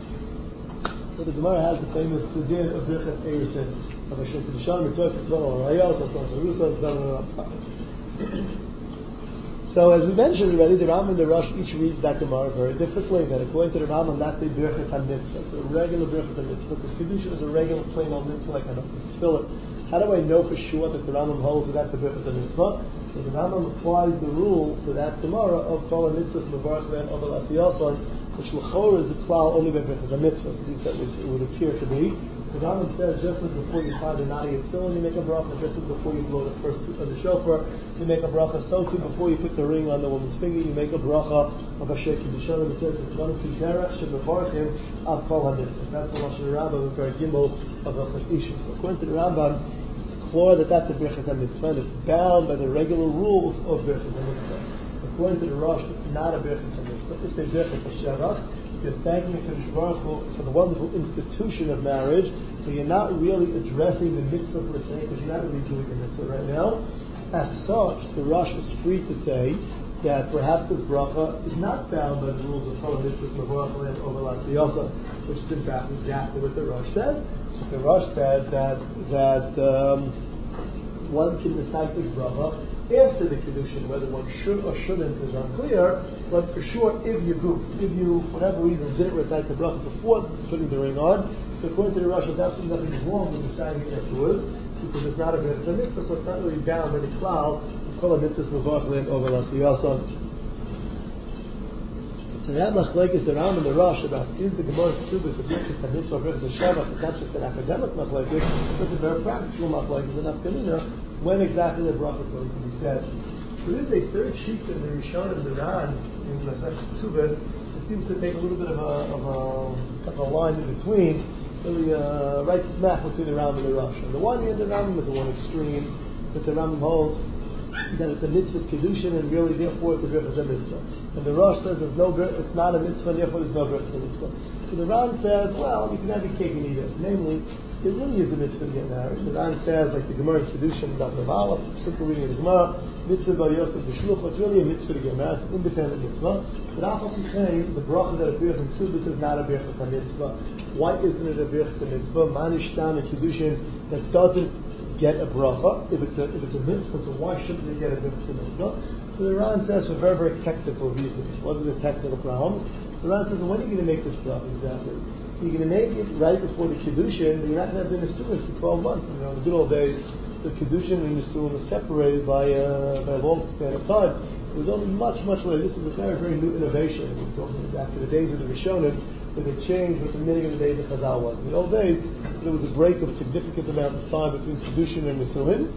so the Gemara has the famous din of Birchas Eirsin of Hashem Kedushan, Mitzvah, Mitzvah, Rayos, Mitzvah, Mitzvah. So as we mentioned already, the Rambam and the Rosh each reads that Gemara very differently. That according to the Rambam, that's a Birchas HaMitzvah. It's a regular Birchas HaMitzvah because Kedusha is a regular plain old mitzvah like Hanukah Tefillah. How do I know for sure that the Rambam holds that that's a Birchas HaMitzvah? So the Rambam applies the rule to that Gemara of Kol HaMitzvahs Mevarach Le'en Ovel Asiyason, which l'chor is a klal only by Birchas HaMitzvahs. At least that which it would appear to be. The Rambam says just as before you find a nadi tefillin, you make a bracha. Just as before you blow the first on the shofar, you make a bracha. So too before you put the ring on the woman's finger, you make a bracha of Asher Kiddushan. And it says it's one kiderach shebevarchim av kol hamitzvahs. That's the lashon Rambam of Perek Gimel of Hilchos Isha. So according to the Rambam, it's clear that that's a birchas hamitzvah, and it's bound by the regular rules of birchas hamitzvah. According to the Rosh, it's not a birchas hamitzvah. It's a birchas hashavach. You're thanking HaKadosh Baruch Hu for the wonderful institution of marriage, so you're not really addressing the mitzvah per se, because you're not really doing the mitzvah right now. As such, the Rosh is free to say that perhaps this bracha is not bound by the rules of Kol HaMitzvahs Mevarach and Ovel Asiyasa, which is in fact exactly what the Rosh says. The Rosh says that that um, one can recite this bracha after the Kiddushin, whether one should or shouldn't is unclear, but for sure, if you goof, if you, for whatever reason, didn't recite the bracha before putting the ring on, so according to the Rosh, there's absolutely nothing wrong with reciting it afterwards, because it's not a mitzvah, so it's not really bound by the klal of Kol HaMitzvahs Mevarach Le'en Ovel Asiyason. So that machlokes the Rambam and the Rosh about is the Gemara Ksubos a birchas hamitzvah or birchas hashavach. It's not just an academic machlokes, but it's a very practical machlokes and nafkamina when exactly the bracha is going to be said. There is a third sheet in the Rishon and the Ran in Masechus Ksubos. It seems to take a little bit of a of a, of a line in between, really uh, right smack between the Rambam and the Rosh. On the one hand, the Rambam is the one extreme that the Rambam holds that it's a mitzvah's kedushin and really therefore it's a birchas mitzvah. And the Rosh says there's no it's not a mitzvah and therefore there's no birchas mitzvah. So the Ran says, well, you can have your cake and eat it. Namely, it really is a mitzvah to get married. The Ran says, like the Gemara in kedushin, Daf Aleph, simple reading of the Gemara, mitzvah B'Yosef B'Shlucho, it's really a mitzvah to get married, independent mitzvah. But Afal Pichein, the bracha that appears in Ksubos is not a birchas mitzvah. Why isn't it a birchas mitzvah? Manishtan and kedushin that doesn't get a bracha if it's a if it's a mitzvah, so why shouldn't they get a mitzvah? So the Ran says for very, very technical reasons. What are the technical problems? The Ran says, well, when are you going to make this bracha exactly? So you're going to make it right before the Kiddushin, but you're not going to have the Nisuin for twelve months. You know, in the good old days, so Kiddushin and Nisuin were separated by, uh, by a long span of time. It was only much, much later. This was a very, very new innovation. We're talking back to the days of the Rishonim, where they changed what the meaning of the days of Chazal was. In the old days, there was a break of a significant amount of time between Kiddushin and Nisuin.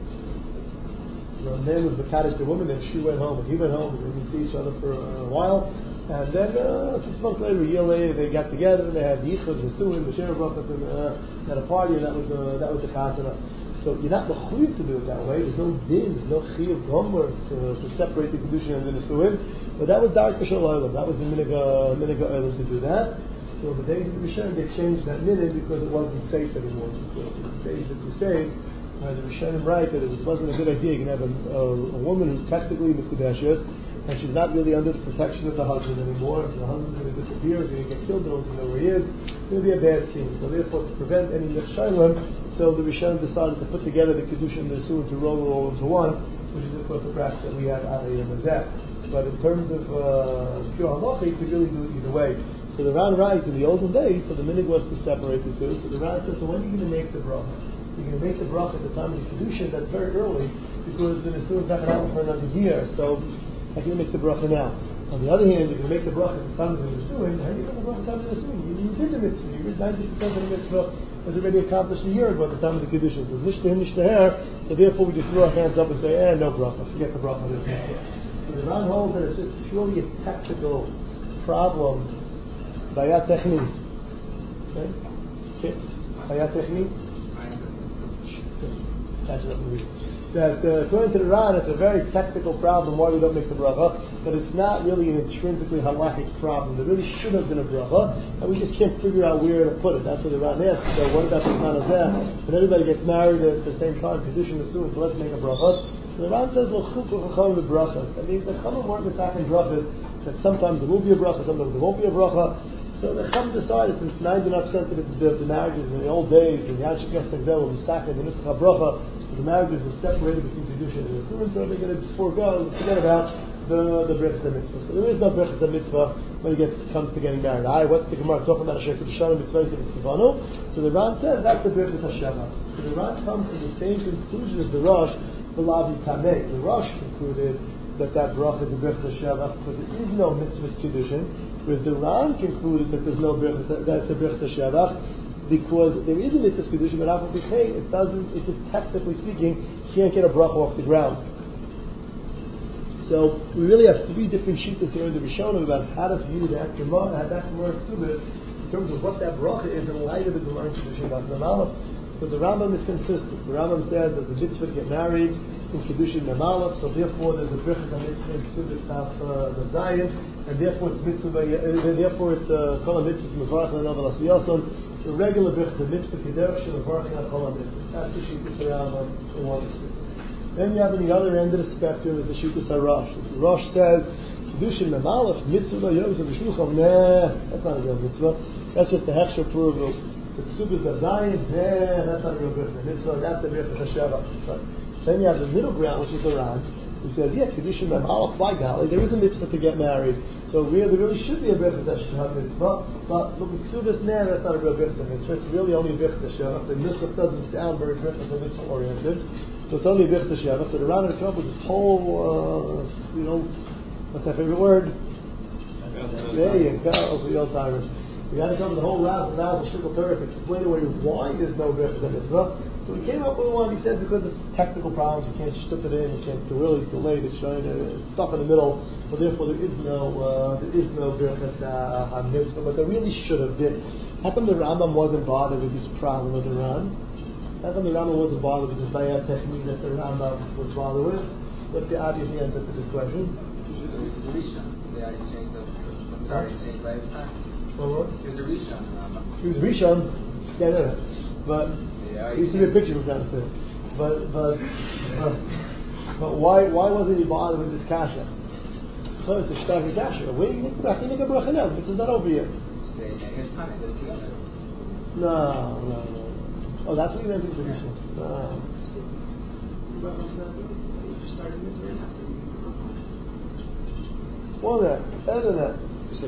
The man was Mekadesh the woman, and she went home, and he went home, and they didn't see each other for a while. And then uh, six months later, a year later, they got together, and they had the Yichud, the Nisuin, the Shera Brachas, and uh, had a party, and that was the that was the Chasana. So you're not mechuyev to do it that way. There's no din, there's no chiyuv gomer to, to separate the Kiddushin and the Nisuin. But that was Dark B'Shel Olam. That was the Minhag Minhag Olam to do that. So the days of the Rishonim, they changed that minhag because it wasn't safe anymore. Because in the days of the Crusades, uh, the Rishonim write that it wasn't a good idea. You can have a, a, a woman who's technically Mekudeshes, and she's not really under the protection of the husband anymore. If the husband's going to disappear, he's going to get killed, they don't even know where he is. It's going to be a bad scene. So therefore, to prevent any Nechshaylim, so the Rishonim decided to put together the Kedusha and the Nisuin to roll it all into one, which is of course the practice that we have out of Mazeh. But in terms of uh, pure halacha, you could really do it either way. So the Ran writes, in the olden days, so the minhag was to separate the two. So the Ran says, so when are you going to make the bracha? You're going to make the bracha at the time of the Kedusha, that's very early, because the Nisuin is not going to happen for another year, so how can you make the bracha now? On the other hand, if you make the bracha at the time of the Nisuin, how do you make the bracha at the time of the Nisuin? You, you did the mitzvah. You did ninety percent of the mitzvah was already accomplished a year ago at the time of the Kedushin. So it's nishtah, nishtah her, so therefore we just throw our hands up and say, eh, no bracha. Forget the bracha. There's mitzvah. So the Ran holds that it's just purely a technical problem. Bayat techni. Okay? Okay? Bayat techni? Catch it up and read. That uh, according to the Ran, it's a very technical problem why we don't make the bracha, but it's not really an intrinsically halachic problem. There really should have been a bracha, and we just can't figure out where to put it. That's what the Ran asks. So what about the Manazeh? When everybody gets married at the same time, Kedushin Nisuin, so let's make a bracha. So the Ran says, L'chuk l'chacham the brachas. That means the Chachamim weren't misachim brachas, that sometimes there will be a bracha, sometimes there won't be a bracha. So the Chacham decided, since ninety-nine percent of the, the, the marriages in the old days, when the Yanshik Yasegdel will be sakhed and Nisach HaBracha, so the marriages were separated between Kedushin and Nisuin, so they're going to forego, forget about the the Brechas HaMitzvah. So there is no Brechas HaMitzvah when it gets, comes to getting married. Aye, what's the Gemara talking about? Asher Kedushanim Mitzvahs and Mitzvahanu. So the Ran says that's the Brechas HaSheva. So the Ran comes to the same conclusion as the Rosh, V'lavi Tameh. The Rosh concluded that that bracha is a Brechas HaSheva because there is no Mitzvahs Kedushin. Whereas the Ran concluded that there's no brechas, that's a brechas hashavach, because there is a mitzvah kedushin, but after the it doesn't. It's just technically speaking, can't get a bracha off the ground. So we really have three different shittas here in the Rishonim about how to view that Gemara, how that Gemara Ksubis, in terms of what that bracha is in light of the Gemara Kedushin B'Atam Aleph. So the Rambam is consistent. The Rambam says there's a mitzvah to get married in Kedushin Mem Aleph, so therefore there's a brechas mitzvah in Ksubis Taf the Zayin, and therefore it's mitzvah. Uh, therefore it's kol mitzvahs mevarach le'nov alasiyason. The regular brechas mitzvah kederach shel mevarach al kol mitzvahs. That's the shittas Rambam in one extreme. Then you have on the other end of the spectrum is the shittas Rosh. The Rosh says Kedushin Mem Aleph mitzvah yom v'shulchan. Nah, that's not a real mitzvah. That's just a hechsher approval. So Ksubis Zayin. Nah, that's not a real brechas mitzvah. That's a brechas hasheva. Right. Then you have the middle ground, which is the Ran, who says, yeah, Kedushin Mem Aleph, by golly, there is a mitzvah to get married. So really, there really should be a brechas hashavah mitzvah. But look at Ksubis, nah, that's not a real brechas mitzvah. It's really only a brechas hashavah. The nusach doesn't sound very brechas mitzvah oriented. So it's only a brechas hashavah. So the Ran had come up with this whole, uh, you know, what's that favorite word? There you go, for the old timers. We had to come to the whole Raz and Raz and Shikol Torah to explain away why there's no brechas mitzvah. So we came up with one. He said because it's technical problems, you can't shtup it in, you can't. It's too early, too late. It's showing it's stuff in the middle. So therefore, there is no uh, there is no brechas uh, mitzvah. But there really should have been. How come the Rambam wasn't bothered with this problem of the Ran? How come the Rambam wasn't bothered with this bayat technique that the Rambam was bothered with? What's the obvious answer to this question? It's a Rishon. They already changed the. They already changed last time. What? It was a Rishon. It was Rishon. Yeah, no, no. But. There used to be a picture from downstairs, but but uh, but why why wasn't he bothered with this kasha? It's a shtavi kasha. Where you make a bracha? You make a bracha now. This is not over here. His time they did it together. No, no, no. Oh, that's what you meant to say. No. More than that, better than that.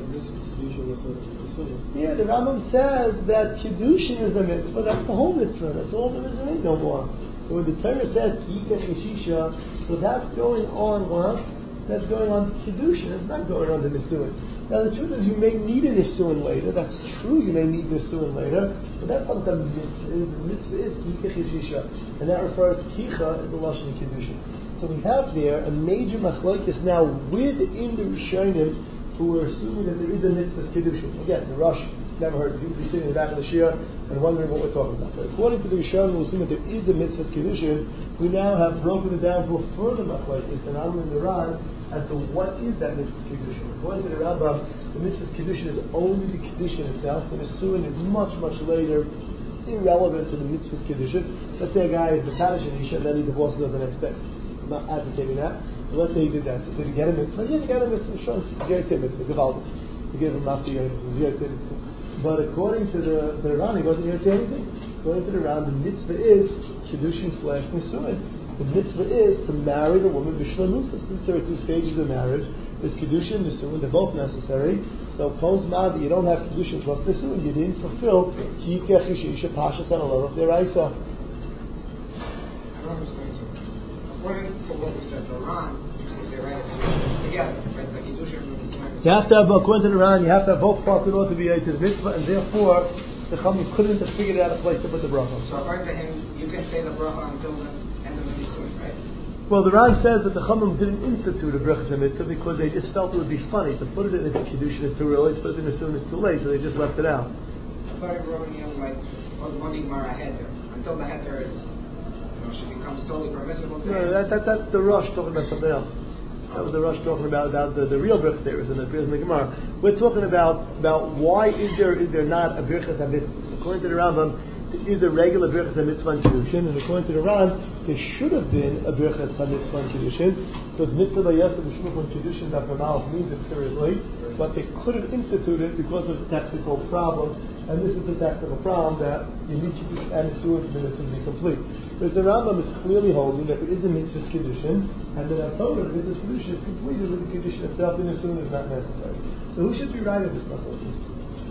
Yeah, the Rambam says that Kedushin is the mitzvah, that's the whole mitzvah, that's all there is in it no more. So when the Torah says Kiyika Yeshisha, so that's going on what? That's going on Kedushin, it's not going on the Nisuin. Now the truth is you may need a Nisuin later, that's true, you may need Nisuin later, but that's not the mitzvah is. The mitzvah is Kiyika Yeshisha, and that refers Kicha is a Lashon Kedushin. So we have there a major machlokes now within the Rishonim who were assuming that there is a mitzvah kedushin. Again, the Rosh never heard people be sitting in the back of the Shia and wondering what we're talking about. But according to the Rishonim who assume that there is a mitzvah kedushin, we now have broken it down to a further machlokes, the Rambam and the Ran, as to what is that mitzvah kedushin. According to the Rambam, the mitzvah kedushin is only the kedushin itself. The nisuin is much, much later, irrelevant to the mitzvah kedushin. Let's say a guy is Mekadosh and Isha and then he divorces her the next day. I'm not advocating that. But let's say he did that. So did he get a mitzvah? Yeah, he got a mitzvah. Sure. Zaytzeh mitzvah. Gewaldig. He gave him after Zaytzeh mitzvah. But according to the, the Ran, he wasn't going to say anything. According to the Ran, the mitzvah is Kedushin slash Nisuin. The mitzvah is to marry the woman Bishla Since there are two stages of marriage, there's Kedushin and Nisuin. They're both necessary. So, Kol Zman that you don't have Kedushin plus Nisuin, you didn't fulfill Kiyikech Yeshisha Pashas and Alav of Deraisa. I don't understand something. According to for what we said, the Ran seems to say, right, it's together, right, like Kiddushin and Nisuin. You have to have, according to the Ran, you have to have both parts in order to be a to the mitzvah, and therefore the Chachamim couldn't have figured out a place to put the bracha. So according to him, you can say the bracha until the end of the Nisuin, right? Well, the Ran says that the Chachamim didn't institute a brachas mitzvah because they just felt it would be funny to put it in the Kiddushin is too early, to put it in the Nisuin is too late, so they just left it out. I thought it wrote in like one Gemara heter until the heter is, you know, she becomes totally permissible to No, him. that, that, that's the Rush talking about something else. That was the Rush talking about, about the, the real Birchas Eres and the appears in the Gemara. We're talking about, about why is there is there not a Birchas HaMitzvah. So according to the Rambam, there is a regular Birchas HaMitzvah in Kiddushin, and according to the Ran, there should have been a Birchas HaMitzvah in Kiddushin, because Mitzvah Yaseh B'Shulchan from Kiddushin Daf means it seriously, but they couldn't institute it because of the technical problem, and this is the technical problem that you need Kiddushin and Nisuin for the Nisuin to be complete. But the Rambam is clearly holding that there is a mitzvah Kiddushin, and that Torah, the mitzvah Kiddushin is completed with the Kiddushin itself, and Nisuin is not necessary. So who should be writing this machlokes?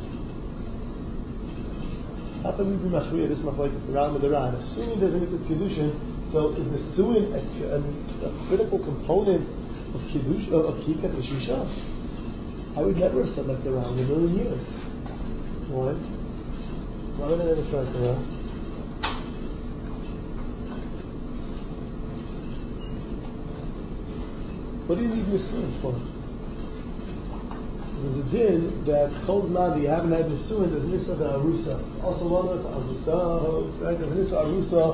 How can we be machriya this machlokes, the Rambam and the Ran? Assuming there's a mitzvah Kiddushin, so is Nisuin a, a, a critical component of Kiddush, of Kikat Shisha? I would never have said like the Ran in a million years. Why? Why would I never say like the Ran? What do you need Nisuin for? There's a din that Kol Zman that you haven't had Nisuin, there's Nisa the Arusa. Also one of us, Arusa, right? There's Nisa Arusa,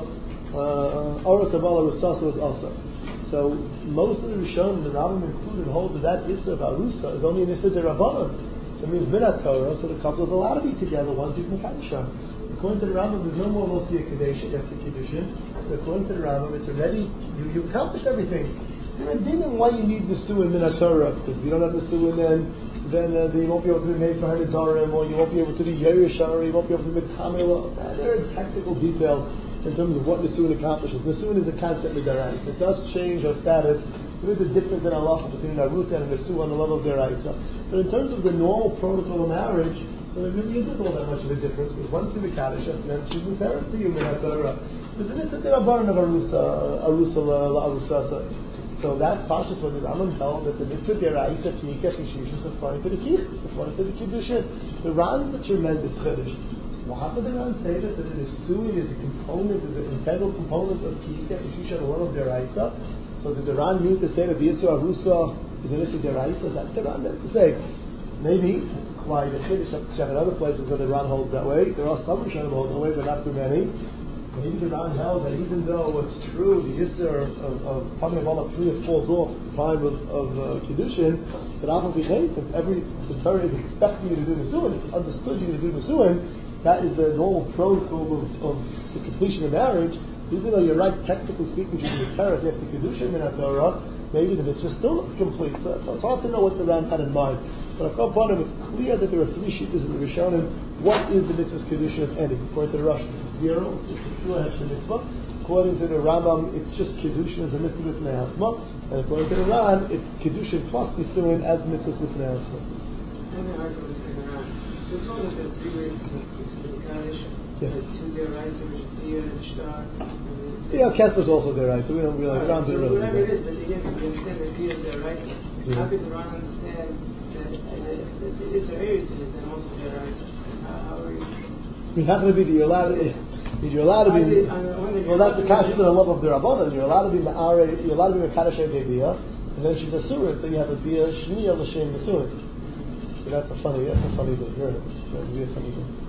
Arusa Aval Arusa, so is also. So most of the Rishonim, the Rambam included, hold that that Issa of Arusa is only an Issa de Rabbanan. It means Minat Torah, so the couple is allowed to be together once he's Mekadishah. According to the Rambam, there's no more Losia Kadesha after Kiddushin. So according to the Rambam, it's already, you, you've accomplished everything. There are din why you need Nisuin Minat Torah, because if you don't have Nisuin then then, uh, then you won't be able to be made for Hanidarim, or you won't be able to be Yerushar, or you won't be able to be Kamil. Uh, there are technical details in terms of what Nisuin accomplishes. Nisuin is a concept Midaraisa. It does change our status. There is a difference in halacha between Arusa and Nisuin on the level of Deraisa. But in terms of the normal protocol of marriage, so there really isn't all that much of a difference, because once you Mekadosh, and then she's Muteres to you, Minat Torah. There's an Issa Derabaran of Arusa, Arusa La Arusa. So that's Pashas when the Rambam held that the mitzvah deraisa kiyikach yishish is referring to the kich, is referring to the kiddushin. The Ran's the tremendous chiddush. Why would the Ran say that the Nisuin is a component, is an integral component of kiyikach yishish and one of deraisa? So did the Ran mean to say that the Yisra Arusa is an Yisra deraisa? That the Ran meant to say. Maybe it's quite a chiddush. I have to check in other places where the Ran holds that way. There are some Rishonim hold that way, but not too many. Maybe the Ran held that even though it's true, the Yisr of, of Pamei Malach Triyah falls off at the time of, of uh, Kiddushin, but Afal B'chein, since every, the Torah is expecting you to do Nisuin, it's understood you're going to do Nisuin, that is the normal protocol of, of the completion of marriage. Even though you're right, technically speaking, you do the Torah after Kiddushin in Torah, maybe the mitzvah is still not complete. So it's hard to know what the Ran had in mind. But I've got it's clear that there are three shittas in the Rishonim. What is the mitzvah's Kiddushin, if any? According to the Rosh, it's zero. It's just a pure Heshel mitzvah. According to the Rambam, it's just Kiddushin as a mitzvah with Ne'atzma. And according to the Ran, it's Kiddushin plus Nisuin as mitzvahs with Ne'atzma. Let me argue with the second Ran. We're told that there are three ways to the Kaddish. Yeah. Two deraisa, B'Shia, and Shtar. Yeah, Kessler's also deraisa. So we don't realize Right, Ran so didn't really. whatever it is, but again, we understand that Pia is deraisa. Yeah. How can the Ran understand that the Issa Eris is then also deraisa? How are you? You're not going to be the, you're allowed to, you're allowed to be, well that's a kasha to the love of the Rabbanan. You're allowed to be ma'are, you're allowed to be mekadosh b'biyah, and then she's a surah until you have a biyah shniya l'shem b'surah. So that's a funny, that's a funny thing. Right? That would be a funny thing.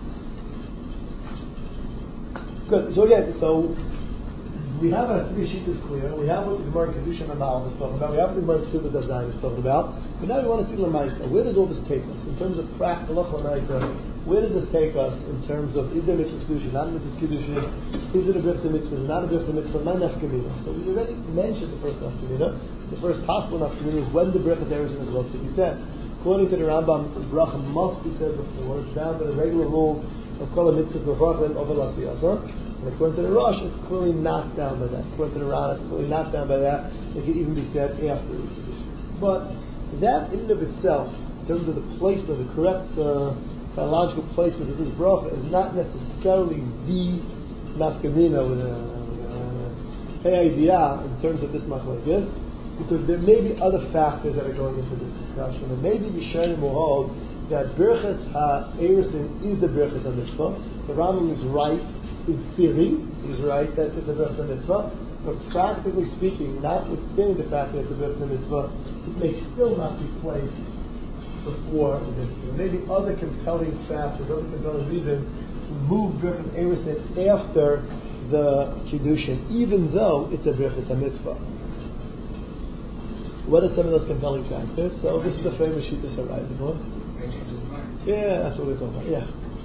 Good. So again, so we have our three shittas clear. We have what the Gemara Kedushin and Ma'al is talking about. We have what the Gemara Ksubah Dazayin is talking about. But now we want to see L'maisa. Where does all this take us in terms of practical L'maisa? Where does this take us in terms of is there mitzvah kedushin, not mitzvah kedushin? Is it a brichsa mitzvah? Is it not a brichsa mitzvah? My nafkamina. So we already mentioned the first nafkamina. The first possible nafkamina is when the brichas eresin is supposed to be said. According to the Rambam, the bracha must be said before. It's down by the regular rules of kol mitzvahs mevarchim over lasiyasa. And according to the Rosh, it's clearly not down by that. According to the Ran, it's clearly not down by that. It can even be said after the kedushin. But that in and of itself, in terms of the placement, the correct uh, biological placement of this bracha is not necessarily the nafkamina with a, hey idea in terms of this machlokes, because there may be other factors that are going into this discussion, and maybe Rishonim will hold that Birchas HaErusin is the Birchas HaMitzvah. The Rambam is right in theory, he's right that it's a Birchas HaMitzvah, but practically speaking, notwithstanding the fact that it's a Birchas HaMitzvah, it may still not be placed before the mitzvah. There may be other compelling factors, other compelling reasons to move Birchas HaErusin after the Kiddushin, even though it's a Birchas HaMitzvah. What are some of those compelling factors? So this is the famous Shita Sarai. Yeah, that's what we're talking about. Yeah.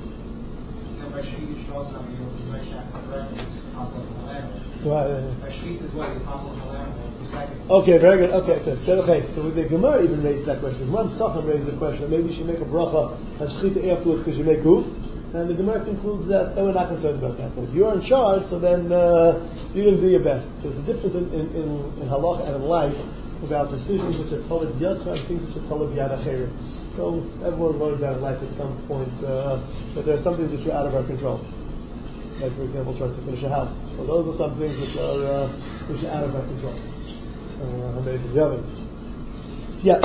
Right. Okay, very good. Okay, good. Okay, so the Gemara even raised that question. Ram Sachem raised the question. Maybe you should make a bracha and shchita afterwards because you make goof. And the Gemara concludes that oh, we're not concerned about that. But if you're in charge, so then uh, you didn't do your best. There's a difference in, in, in, in halacha and in life about decisions which are talib yadcha and things which are talib yad acherim. So everyone learns that in life at some point, uh, but there are some things which are out of our control. Like, for example, trying to finish a house. So those are some things which are uh, which are out of our control. So uh, maybe yeah.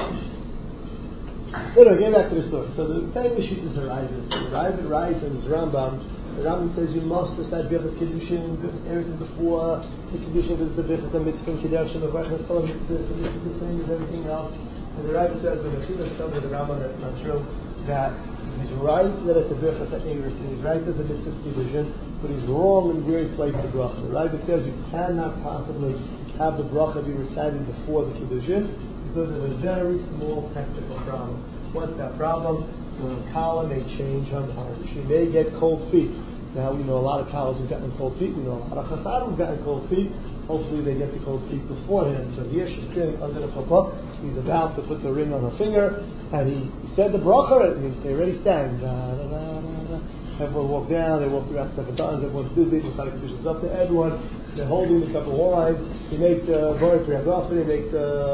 So anyway, getting back to the story. So the famous sheet is a Ravid. So the Ravid writes in his Rambam. The Rambam says you must recite Birchas Kiddushin, Birchas Erusin before the Kiddushin. This is a Birchas HaMitzvah and Kiddushin, the Varchas Kol HaMitzvahs, and this is the same as everything else. And the Ravid says when the Chilas comes to the Rambam, that's not true. That he's right that it's a Birchas Erusin. He's right there's a Mitzvah Kiddushin, but he's wrong in where he placed the bracha. The Ravid says you cannot possibly have the bracha be recited before the Kiddushin because of a very small technical problem. What's that problem? The kala may change her mind. She may get cold feet. Now we know a lot of kalas have gotten cold feet. We know a lot of chasadim have gotten cold feet. Hopefully they get the cold feet beforehand. So here she's sitting under the chuppah. He's about to put the ring on her finger, and he said the bracha. It means they already sang. Da, da, da, da, da. Everyone walked down. They walked around seven times. Everyone's busy. The Tzaddik Kedushin's up to everyone. They're holding the cup of wine. He makes a Baruch Priyagofen. He makes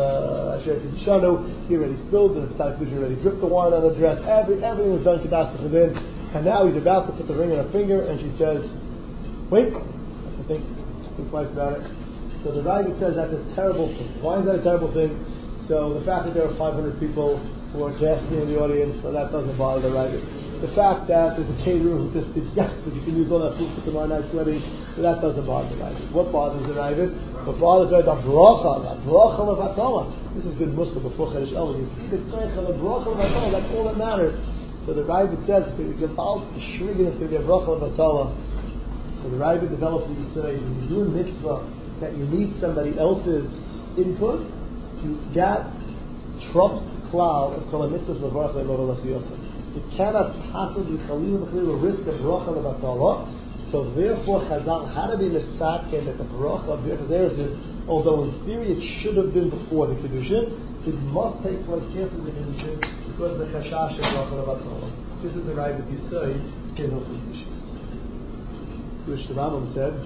a Asher Kedishanu. He already spilled. The Tzaddik Kedushin already dripped the wine on the dress. Every, everything was done Kedas Chedin. And now he's about to put the ring on her finger, and she says, wait. I think, think twice about it. So the Ravid says that's a terrible thing. Why is that a terrible thing? So the fact that there are five hundred people who are gasping in the audience, so that doesn't bother the Ravid. The fact that there's a caterer who just did yes, but you can use all that food for tomorrow night's wedding, so that doesn't bother the Ravid. What bothers the Ravid? What bothers the Ravid? The bracha, the bracha levatala. This is good mussar before Chedesh Elul. You see the bracha, the bracha levatala. That's all that matters. So the Ravid says it's going to be the shriggin is going to be a bracha levatala. So the Ravid develops it. You say when you do a mitzvah that you need somebody else's input, that trumps the cloud of kol mitzvahs levarach le'lo v'lasiyosem. It cannot possibly chalil v'chalil risk a bracha levatala. So therefore, Chazal had to be misaken that the bracha of Birchas Erusin, although in theory it should have been before the Kiddushin, it must take place after the Kiddushin because of the chashash of bracha levatala. This is the Ravid's Yisai in Hilchos Ishus, which the Rambam said.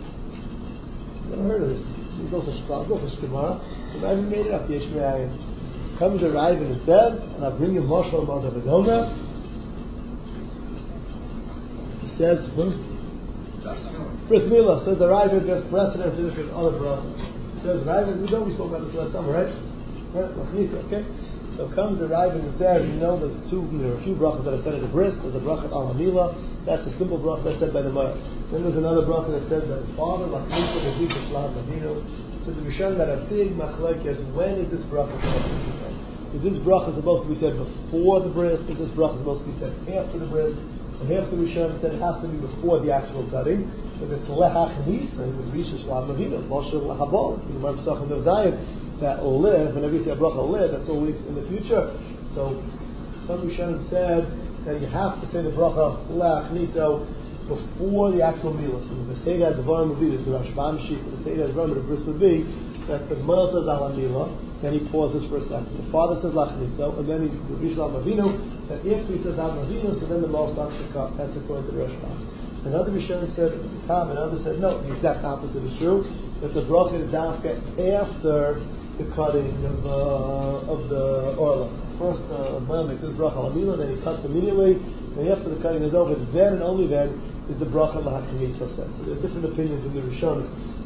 Never heard of this. There's no such problem, no such Gemara. The Ravid made it up. Yesh me'ayin. Comes the Ravid and says, and I'll bring you Moshe Mother Vedona. He says, hmm? Bris Milah says the Ravid just precedent to this with other brachas. Says Ravid, we know we spoke about this last summer, right? Right? Okay. So comes the Ravid and says, you know, there's two, there are a few brachas that are said at the bris. There's a bracha al Hamila. That's a simple bracha that's said by the mother. Then there's another bracha that says that the father, like Moshe, the Shlav Lavino. So the Rishon that a big machlokes, when is this bracha supposed to be said? Is this bracha supposed to be said before the bris? Is this bracha supposed to be said after the bris? And half the Rishon said it has to be before the actual cutting, because it's lehachnis, and the Risha Shlav Lavino, Moshe Lahabol, it's the Gemara Pesachim of Zion, that live, whenever you say a bracha live, that's always in the future. So some Rishonim said that you have to say the bracha lehachniso before the actual meal. So the Seder Devarim would be, the Rashbam sheet, the Seder Devarim, the bris would be that the mother says al Hamila, then he pauses for a second. The father says lachniso, and then he the Rishon Avinu. That after he says al Avinu, so then the mouth starts to cut. That's according to the Rashbam. Another Rishon said Kam, and others said no. The exact opposite is true. That the bracha is dafka after the cutting of uh, of the orla. First, uh, man makes his bracha al Hamila, then he cuts immediately. And after the cutting is over, then and only then is the bracha lahaknisa said. So there are different opinions in the Rishon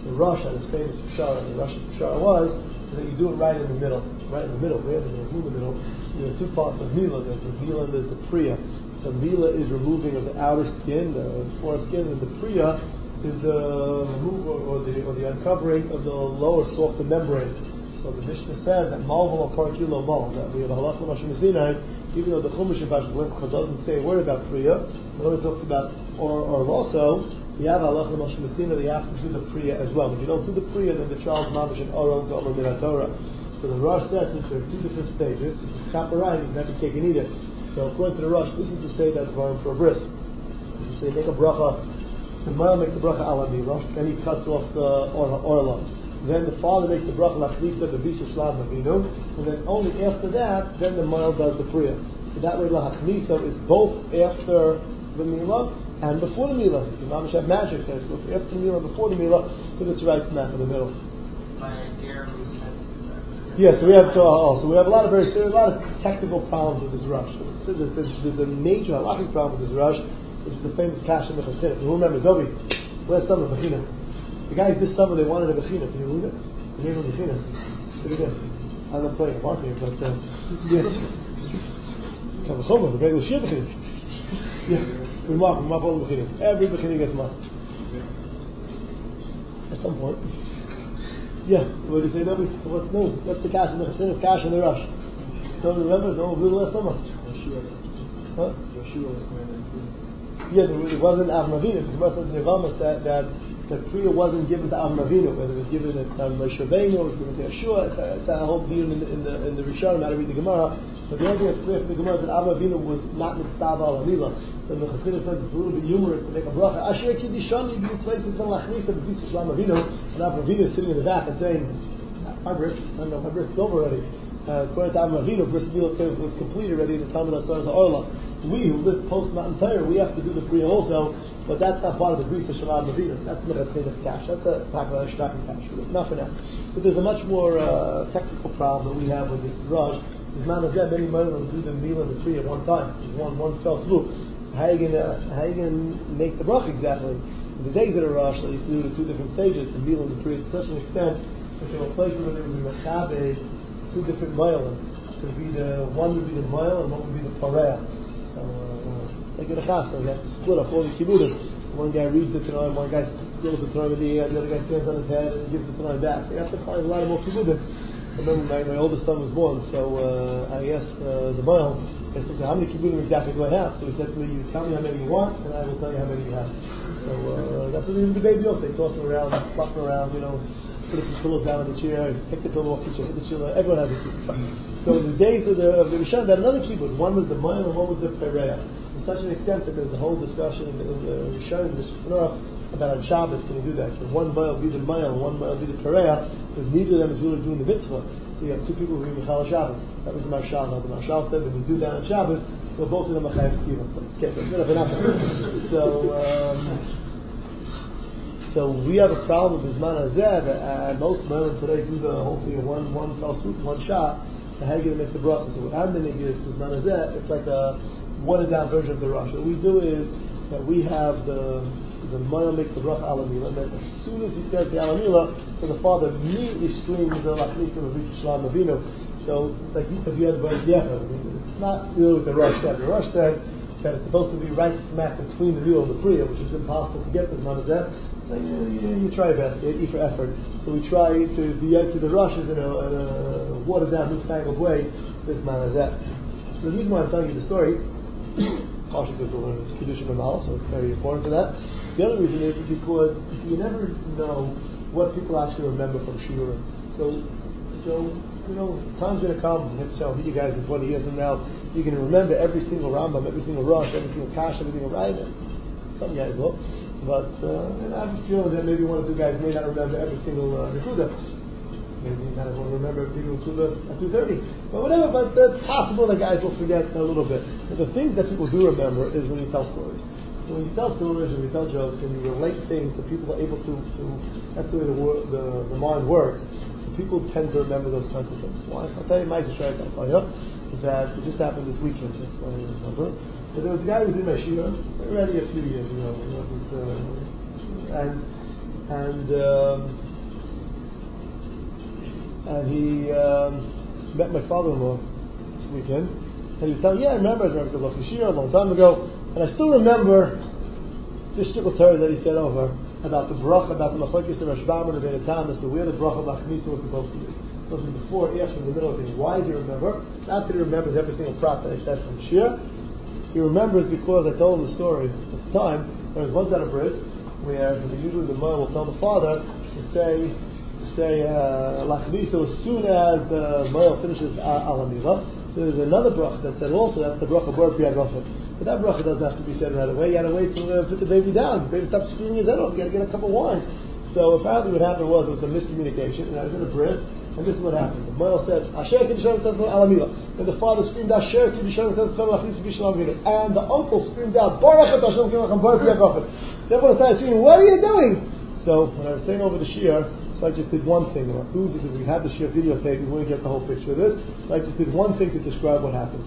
the Rosh had his famous Pshara, and the Rosh Pshara was that you do it right in the middle, right in the middle, right in the middle, in the middle. There are two parts of Mila. There's the Mila and there's the Priya. So Mila is removing of the outer skin, the foreskin, and the Priya is the removal or the or the uncovering of the lower softer membrane. So the Mishnah says that Malval Apar Kilo Mal, that we have a halach l'mashim Sinai, even though the Chumash in Parshas Lecha doesn't say a word about Priya, but when it talks about or or also, you have a halach l'mashim Sinai, you have to do the Priya as well. If you don't do the Priya, then the child's mamish and oral gomer min Torah. So the Rosh says that there are two different stages. Kaparai, you can have your cake and eat it. So according to the Rosh, this is to say that Dvarim for a bris. You say make a bracha. The male makes the bracha ala mila, then he cuts off the orla. Then the father makes the bracha lachlisa b'bisa shlam avinu, and then only after that, then the male does the priya. So that way lachlisa is both after the mila and before the mila. You can have magic there. So after the mila, before the mila, because it's right smack in the middle. Yeah, so we have so, oh, so we have a lot of very there are a lot of technical problems with this rush. There's, there's, there's a major halachic problem with this rush, which is the famous kasha mechaschina. Who remembers? Nobody. Last summer, bechina. The guys this summer they wanted a bechina. Can you believe it? They gave them a bechina. Pretty good. I'm not playing a market, but uh, yes. Kavachoma, the regular shir bechina. Yeah, we mark, we mark all the bechinas. Every bechina gets marked. At some point. Yeah, so what do you say, Nobby? So what's new? What's the cash in the Chassinas, cash in the rush? Don't remember? No one blew last summer. Huh? Joshua was commanded. Yeah, but it wasn't Avram Avinu. The Gemara says in Yevamis that that the Priya wasn't given to Avram Avinu. Whether it was given to Moshe Rabbeinu or it was given to Yeshua, it's a, it's a whole deal in the in the, in the Rishonim how to read the Gemara. But the only thing that's clear from the Gemara is that Avram Avinu was not mitzvah al Amila. So the Chassidim says it's a little bit humorous to make a bracha. Asher Kiddishani b'mitzvahs and lachnisa b'bisa shlam Avinu, and Avram Avinu is sitting in the back and saying, "My bris, I don't know, my bris is over already." Uh, according to Avram Avinu, bris milah says was completed already. The Talmud Asar Orla. We who live post Mount Torah, we have to do the Priya also, but that's not part of the Brisa Shalom Mavinas. That's the Mechatzchina's cash. That's a type of Shtakim cash. Not for now. But there's a much more uh, technical problem that we have with this Raj. This man has many Moelim do the Mila and the Priya at one time. So one one fell swoop. So how are you gonna how are you gonna make the brach exactly? In the days of the Rosh, they used to do the two different stages, the Mila and the Priya, to such an extent that there were places where there would be Mechabe, two different Moelim. So be the one would be the Moel and one would be the Pareah. So, uh, like in a chasna, you have to split up all the kibbudim. One guy reads the Tanakh, one guy throws the Tanakh in the air, the other guy stands on his head and gives the Tanakh back. So you have to find a lot of more kibbudim. I remember my, my oldest son was born, so uh, I asked uh, the Baal, I said, how many kibbudim exactly do I have? So he said to me, you tell me how many you want, and I will tell you how many you have. So uh, that's what they do with the baby also. They toss him around, flop him around, you know, put a few pillows down on the chair, take the pillow off the chair, hit the chair. Everyone has a kibbutz. So in the days of the, of the Rishon, they had another kibbutz. One was the Moel and one was the Pereya. To such an extent that there's a whole discussion in the, in the Rishon, in the Shulchan about on Shabbos can you do that? Can one Moel be the Moel and one Moel be the Pereya? Because neither of them is really doing the mitzvah. So you have two people who are Michal Shabbos. So that was the Marshal. Now the Marshal said when you do that on Shabbos, so both of them are Chayav Skiva. So, um, So we have a problem with Bisman Hazeh, and most men today do the whole thing in one one fell swoop, one shot. So how are you going to make the bracha? So what I'm doing is Bisman Hazeh, it's like a watered down version of the rush. What we do is that we have the the mother makes the bracha alamila, and then as soon as he says the alamila, so the father immediately screams lachnisa b'bisa shlam avinu. So like if you had the it's not really what the rush said. The rush said that it's supposed to be right smack between the mila and the priya, which is impossible to get Bisman Hazeh. So you, you, you try your best, you eat for effort. So we try to be into the rushes in a, in a watered down, newfangled way. This man is that. So the reason why I'm telling you the story, partially because we're learning Kedusha B'Mal, so it's very important for that. The other reason is because you see, you never know what people actually remember from Shiurim. So, so you know, time's going to come. I'll meet you guys in twenty years from now. So you're going to remember every single Rambam, every single Rush, every single Kash, every single Raiva. Some guys will. But uh, and I have a feeling that maybe one or two guys may not remember every single uh, Nekuda. Maybe not everyone will remember every single Nekuda at two thirty. But whatever, but it's possible that guys will forget a little bit. But the things that people do remember is when you tell stories. So when you tell stories and you tell jokes and you relate things so people are able to, to that's the way the, wor- the the mind works. So people tend to remember those kinds of things. Why? So I'll tell you my story that it just happened this weekend. That's why I remember. But there was a guy who was in my shiva already a few years ago. He wasn't, uh, and and um, and he um, met my father-in-law this weekend, and he was telling, yeah, I remember, I remember I was Yeshia a long time ago, and I still remember this shtickle Torah that he said over about the bracha, about the machlokes, the Rashbam and the Beit Thomas, the where the bracha b'achnisa was supposed to be. It wasn't before, after, in the middle of the thing. Why does he remember? Not that he remembers every single prop that I said from Shir. He remembers because I told him the story at the time. There was once at a bris where usually the mother will tell the father to say to say uh, lachnisa as soon as the male finishes al hamila. So there's another bracha that said also that's the bracha bar priyagofen. But that bracha doesn't have to be said right away. You got to wait to uh, put the baby down. The baby stops screaming his head off. You got to get a cup of wine. So apparently what happened was there was some miscommunication, and I was in a bris, and this is what happened. The male said, Asher Kiddushan Tzadz al Hamila. And the father screamed, Asher Kiddushan Tzadz al Hamila. And the uncle screamed out, Baruch et Hashem Kilachem Baruch Yaakov. So everyone started screaming, what are you doing? So when I was saying over the shir, so I just did one thing. And what loses is we had the shir videotape, we wouldn't get the whole picture of this. So I just did one thing to describe what happened.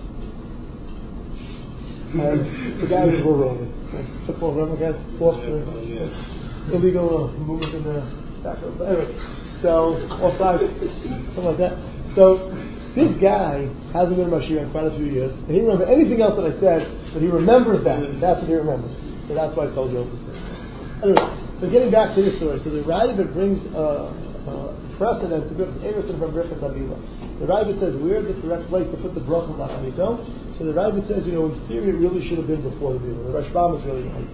And the guys were rolling. Football, remember guys? Sports, yeah. illegal uh, movement in the background. So anyway, so all sides, something like that. So this guy hasn't been in my shir in quite a few years, and he didn't remember anything else that I said, but he remembers that. That's what he remembers. So that's why I told you all this thing. Anyway, so getting back to this story, so the Ravid brings a, a precedent to Birchas Emerson from Birchas Avila. The Ravid says where's the correct place to put the bracha of Lachaniso. So the Ravid says, you know, in theory it really should have been before the Bila. The Rashbam is really right,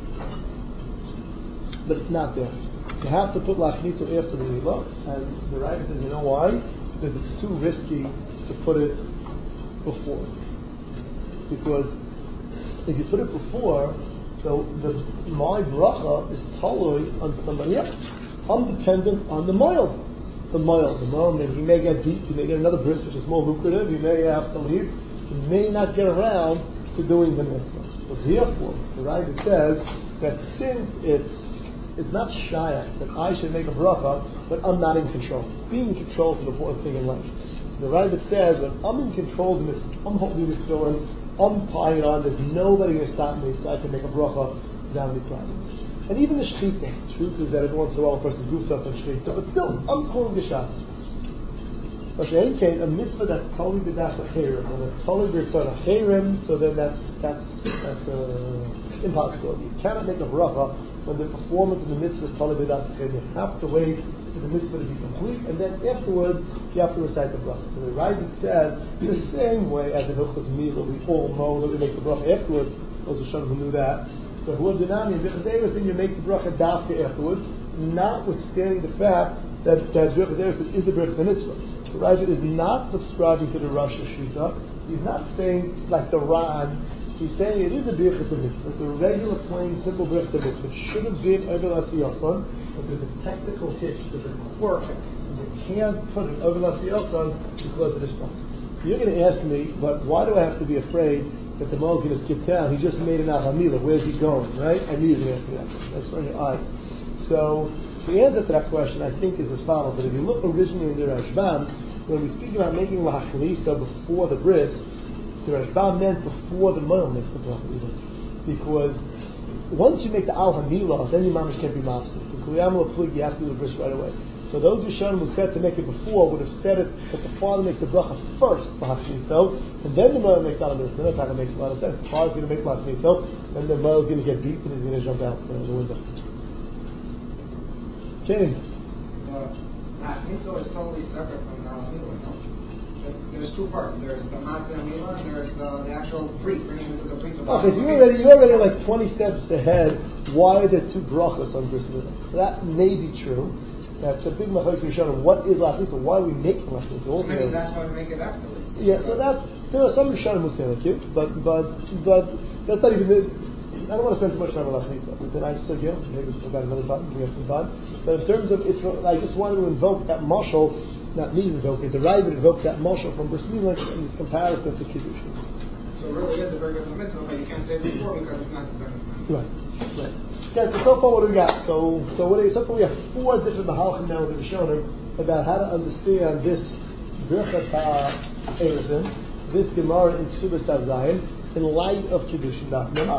but it's not there. You have to put Lachaniso after the Bila, and the Ravid says, you know why? Because it's too risky to put it before. Because if you put it before, so the my bracha is totally on somebody else. I'm dependent on the mile. The mile, the mile, he may get beat, he may get another bris, which is more lucrative, he may have to leave, he may not get around to doing the mitzvah. So therefore, the Ravid says that since it's it's not shayak that I should make a bracha, but I'm not in control. Being in control is an important thing in life. So the Ravid says when I'm in control of the mitzvah, I'm holding the tefillin, I'm tying on, there's nobody going to stop me so I can make a bracha without any problems. And even the shechita, the truth is that every once in a while a person do something shechita, but still, I'm calling the shots. But a mitzvah that's totally b'das acherim, when it's totally b'ritzon acherim, so then that's that's that's uh, impossible. You cannot make a bracha when the performance of the mitzvah is totally b'das acherim. You have to wait for the mitzvah to be complete, and then afterwards you have to recite the bracha. So the Ravid says the same way as in Hilchos Milah, we all know that we make the bracha afterwards. Those Hashem who knew that. So who are dinami and Birchas Emerson, you make the bracha dafka afterwards, notwithstanding the fact that that Birchas Emerson is a Birchas Mitzvah. The Ravid is not subscribing to the Rosh Shita. He's not saying like the Ran. He's saying it is a Birchas Mitzvah. It's a regular, plain, simple Birchas Mitzvah. It should have been Ovel Asiyason, but there's a technical hitch, there's a quirk, and you can't put an Ovel Asiyason because of this problem. So you're going to ask me, but why do I have to be afraid that the mole is going to skip down? He just made an Ahamila. Where's he going, right? I knew you were going to ask me that question. I saw in your eyes. So the answer to that question, I think, is as follows. That if you look originally in the Rashbam, when we speak about making Lachaniso before the bris, the Rashbam meant before the mole makes the bracha. Because once you make the Al Hamila, then your mamish can't be mafsik. The Kuliyam L'Plig, you have to do the bris right away. So those Rishonim who said to make it before would have said it that the father makes the bracha first, Lachaniso, and then the mother makes Al Hamila. So then that makes a lot of sense. The father's going to make Lachaniso, and the mother's going to get beat, and he's going to jump out uh, the window. Okay. The Lachaniso is totally separate from the Al Hamila, no? There's two parts. There's the Maaseh Hamila, and there's uh, the actual pre, bringing him into the pre. Okay, so you're already, you're already like twenty steps ahead. Why are there two brachas on bris milah? So that may be true. That's a big machlokes Rishonim. What is lachniso? Why are we making lachniso? So maybe that's why we make it afterwards. Yeah, so that's there are some Rishonim who say like you, but but but that's not even. The, I don't want to spend too much time on lachniso. It's a nice sugya. Maybe we'll talk about it another time. We have some time. But in terms of it's, I just wanted to invoke that mashal. Not me invoke it. The Ravid invoked that mashal from bris milah in this comparison to kiddush. So it really is a Birchas Mitzvah, but you can't say it before because it's not the benefit. Right, right. Okay, so so far what do we got? So so what do we, so far we have four different mahalchim now that we've shown about how to understand this Birchas HaErezim, this Gemara in Ksubas Tav Zayin, in light of Kiddushin Daf Mem Aleph.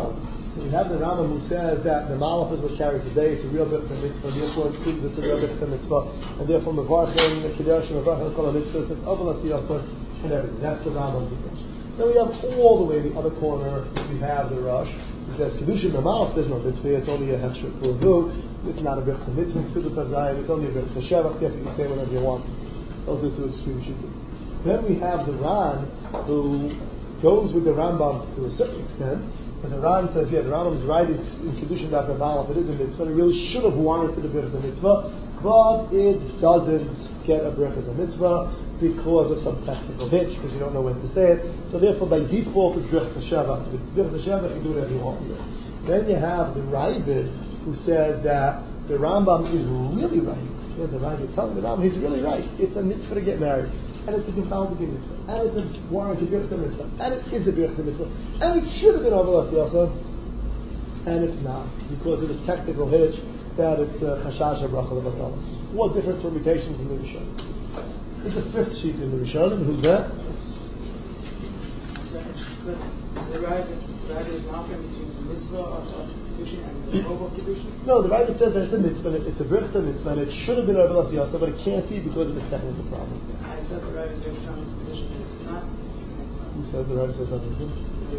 So we have the Rambam who says that the Malach is what carries the day. It's a real Birchas Mitzvah. Therefore, it seems it's a real Birchas Mitzvah. And therefore, Mevarchem, Kedoshim, Mevarchem, Kol HaMitzvah, since Aval HaSiyasar, and everything. That's the Rambam's approach. Then we have all the way the other corner, we have the Rosh, who says, Kedushim, the Malach, there's no mitzvah. It's only a Hechsher Purvu. It's not a Birchas Mitzvah. Sudas HaZayim. It's only a Birchas Shevach. Therefore, you can say whatever you want. Those are the two extreme shittas. Then we have the Ran, who goes with the Rambam to a certain extent. But the Ran says, yeah, the Rambam is right in Kedushin that the Malach, it is a mitzvah. It really should have wanted to be a mitzvah, but it doesn't get a brich as a mitzvah because of some technical hitch, because you don't know when to say it. So therefore, by default, it's brich Sheva. If it's brich Sheva, you do whatever you want with it. Then you have the Ravid, who says that the Rambam is really right. Yeah, the Ravid telling the Rambam, he's really right. It's a mitzvah to get married. And it's a confounded mitzvah, and it's a warranted birchas mitzvah, and it is a birchas mitzvah, and it should have been Aval HaSiyasar, and it's not, because of this technical hitch that it's a chashash bracha lebatalos. Four different permutations in the Rishonim. It's the fifth sheet in the Rishonim. Who's that? The Ravid is not between the mitzvah of Kedushin and the robe of Kedushin? No, the Ravid says that it's a mitzvah, it's a birchas mitzvah, and it should have been Aval HaSiyasar, but it can't be because of this technical problem. I thought the Ravid is Shon's position that it's not. Who says the Ravid says something too?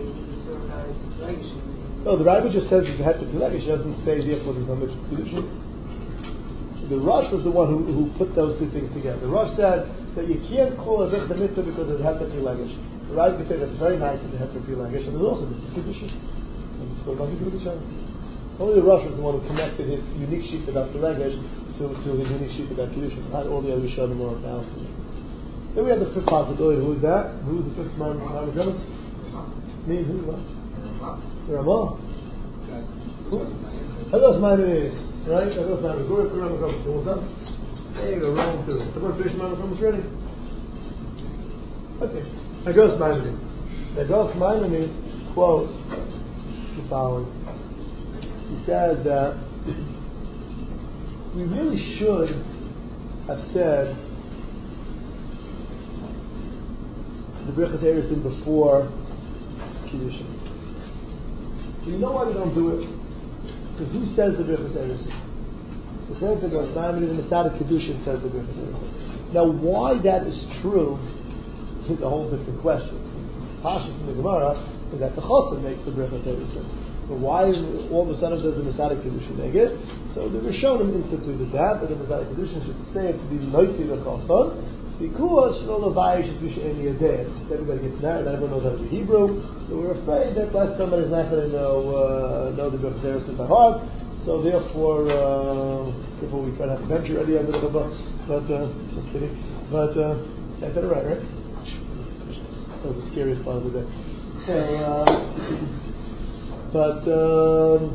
The No, the Ravid just says it's a het to Pilegish. He doesn't say therefore there's no mitzvah Kedushin. The Rosh was the one who, who put those two things together. The Rosh said that you can't call a birchas mitzvah because there's a het to Pilegish. The Ravid could say that's very nice as a het to Pilegish, and there's also mitzvah Kedushin. And it's got nothing to do with each other. Only the Rosh was the one who connected his unique sheet about Pilegish to, to his unique sheet about Kedushin. Not all the other Rishonim were about. Then we have the fifth possibility. Who is that? Who is the fifth Maimonides? Me? Who is that? The Ramah. Hagos Maimonides. Right? Hagos Maimonides. Who is the Ramah? Who was that? There you go. Wrong too. Everyone finish Maimonides ready? Okay. Hagos Maimonides. Hagos Maimonides quotes the following. He says that we really should have said the Birchas Erusin before Kiddushin. Do you know why we don't do it? Because who says the Birchas Erusin? It says the Birchas Erusin, and the Masad of Kiddushin says the Birchas Erusin. Now, why that is true is a whole different question. Pashas in the Gemara is that the Chosim makes the Birchas Erusin. So why all of a sudden does the Masad of Kiddushin make it? So the Rishonim instituted that, that the Masad of Kiddushin should say it to be Noitzi the Chosim, because everybody gets married, not everyone knows how to read Hebrew, so we're afraid that last somebody's not going to know uh, know the Birchas Erusin by heart. So therefore, uh, therefore we try to have a venture ready under the Chuppah. But uh, just kidding. But uh, I said it right, right? That was the scariest part of the day. So, uh, but. Um,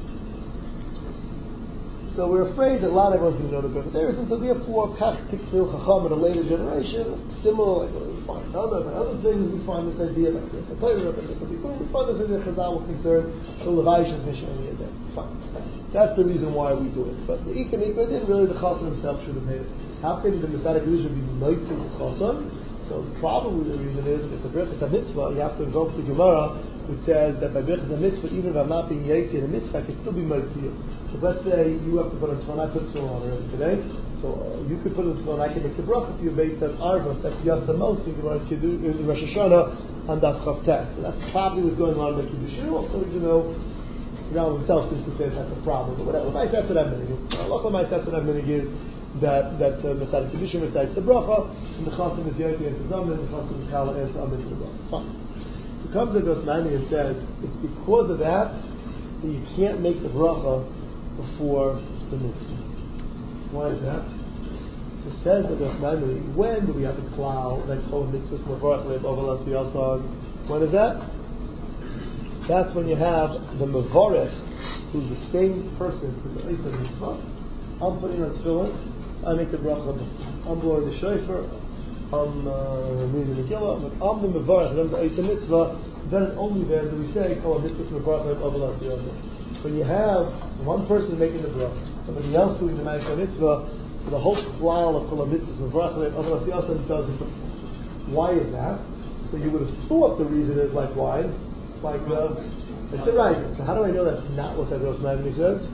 So we're afraid that a lot of everyone's going to know the Birchas Erusin, so therefore, Kach Tikfil Chacham in a later generation, similar, like we find other by other things, we find this idea about this. I tell you about this, we find this idea Chazal will concern the Levayish is Mishnah and Yedeh. Fine. That's the reason why we do it. But the Ikam Ikar did, really the Chassan himself should have made it. How can the Masad of Kedushin be Noitzim to Chassan? So probably the reason is, if it's a Birchas HaMitzvah, you have to invoke the Gemara, which says that by Birchas HaMitzvah, even if I'm not being Yaitzi in a mitzvah, I can still be Motziyah. So let's say you have to put on tefillin, I put tefillin on already today, so uh, you could put on tefillin, I can make the bracha for you based on Arvos, that's Yatsa Motzi, in Rosh Hashanah, on Daf Chav Tes. So that's probably what's going on in the Kiddushin. Also, you know, Ram himself seems to say that that's a problem, but whatever, my that's what I'm going to do. Allah, my that's what I'm going to give is that that uh, Masad Kiddushin recites the bracha, and the Chasam is Yaitzi and Tizam, and the Chasam is Kala and Tzam into the bracha. Fine. So comes the Gosmani and says, it's because of that that you can't make the bracha before the mitzvah. Why is that? So it says that Gosmani, when do we have the klal that called mitzvahs mevarach leib oval asiyasag? When is that? That's when you have the mevarach, who's the same person who's the Isa mitzvah. I'm putting on tefillin, I make the bracha, I'm blowing the shofar, I'm uh, reading the Megillah, I'm the mevarach, I'm the Isa mitzvah, then only then do we say, oh, mitzvahs mevarach leib oval asiyasag. When you have one person making the bracha, somebody else doing the Ma'aseh mitzvah, so the whole klal of kol mitzvahs mevarach leib oval asiyasag doesn't. Why is that? So you would have thought the reason is like why? Like uh, Like the right. So how do I know that's not what Hagros Maimoni says?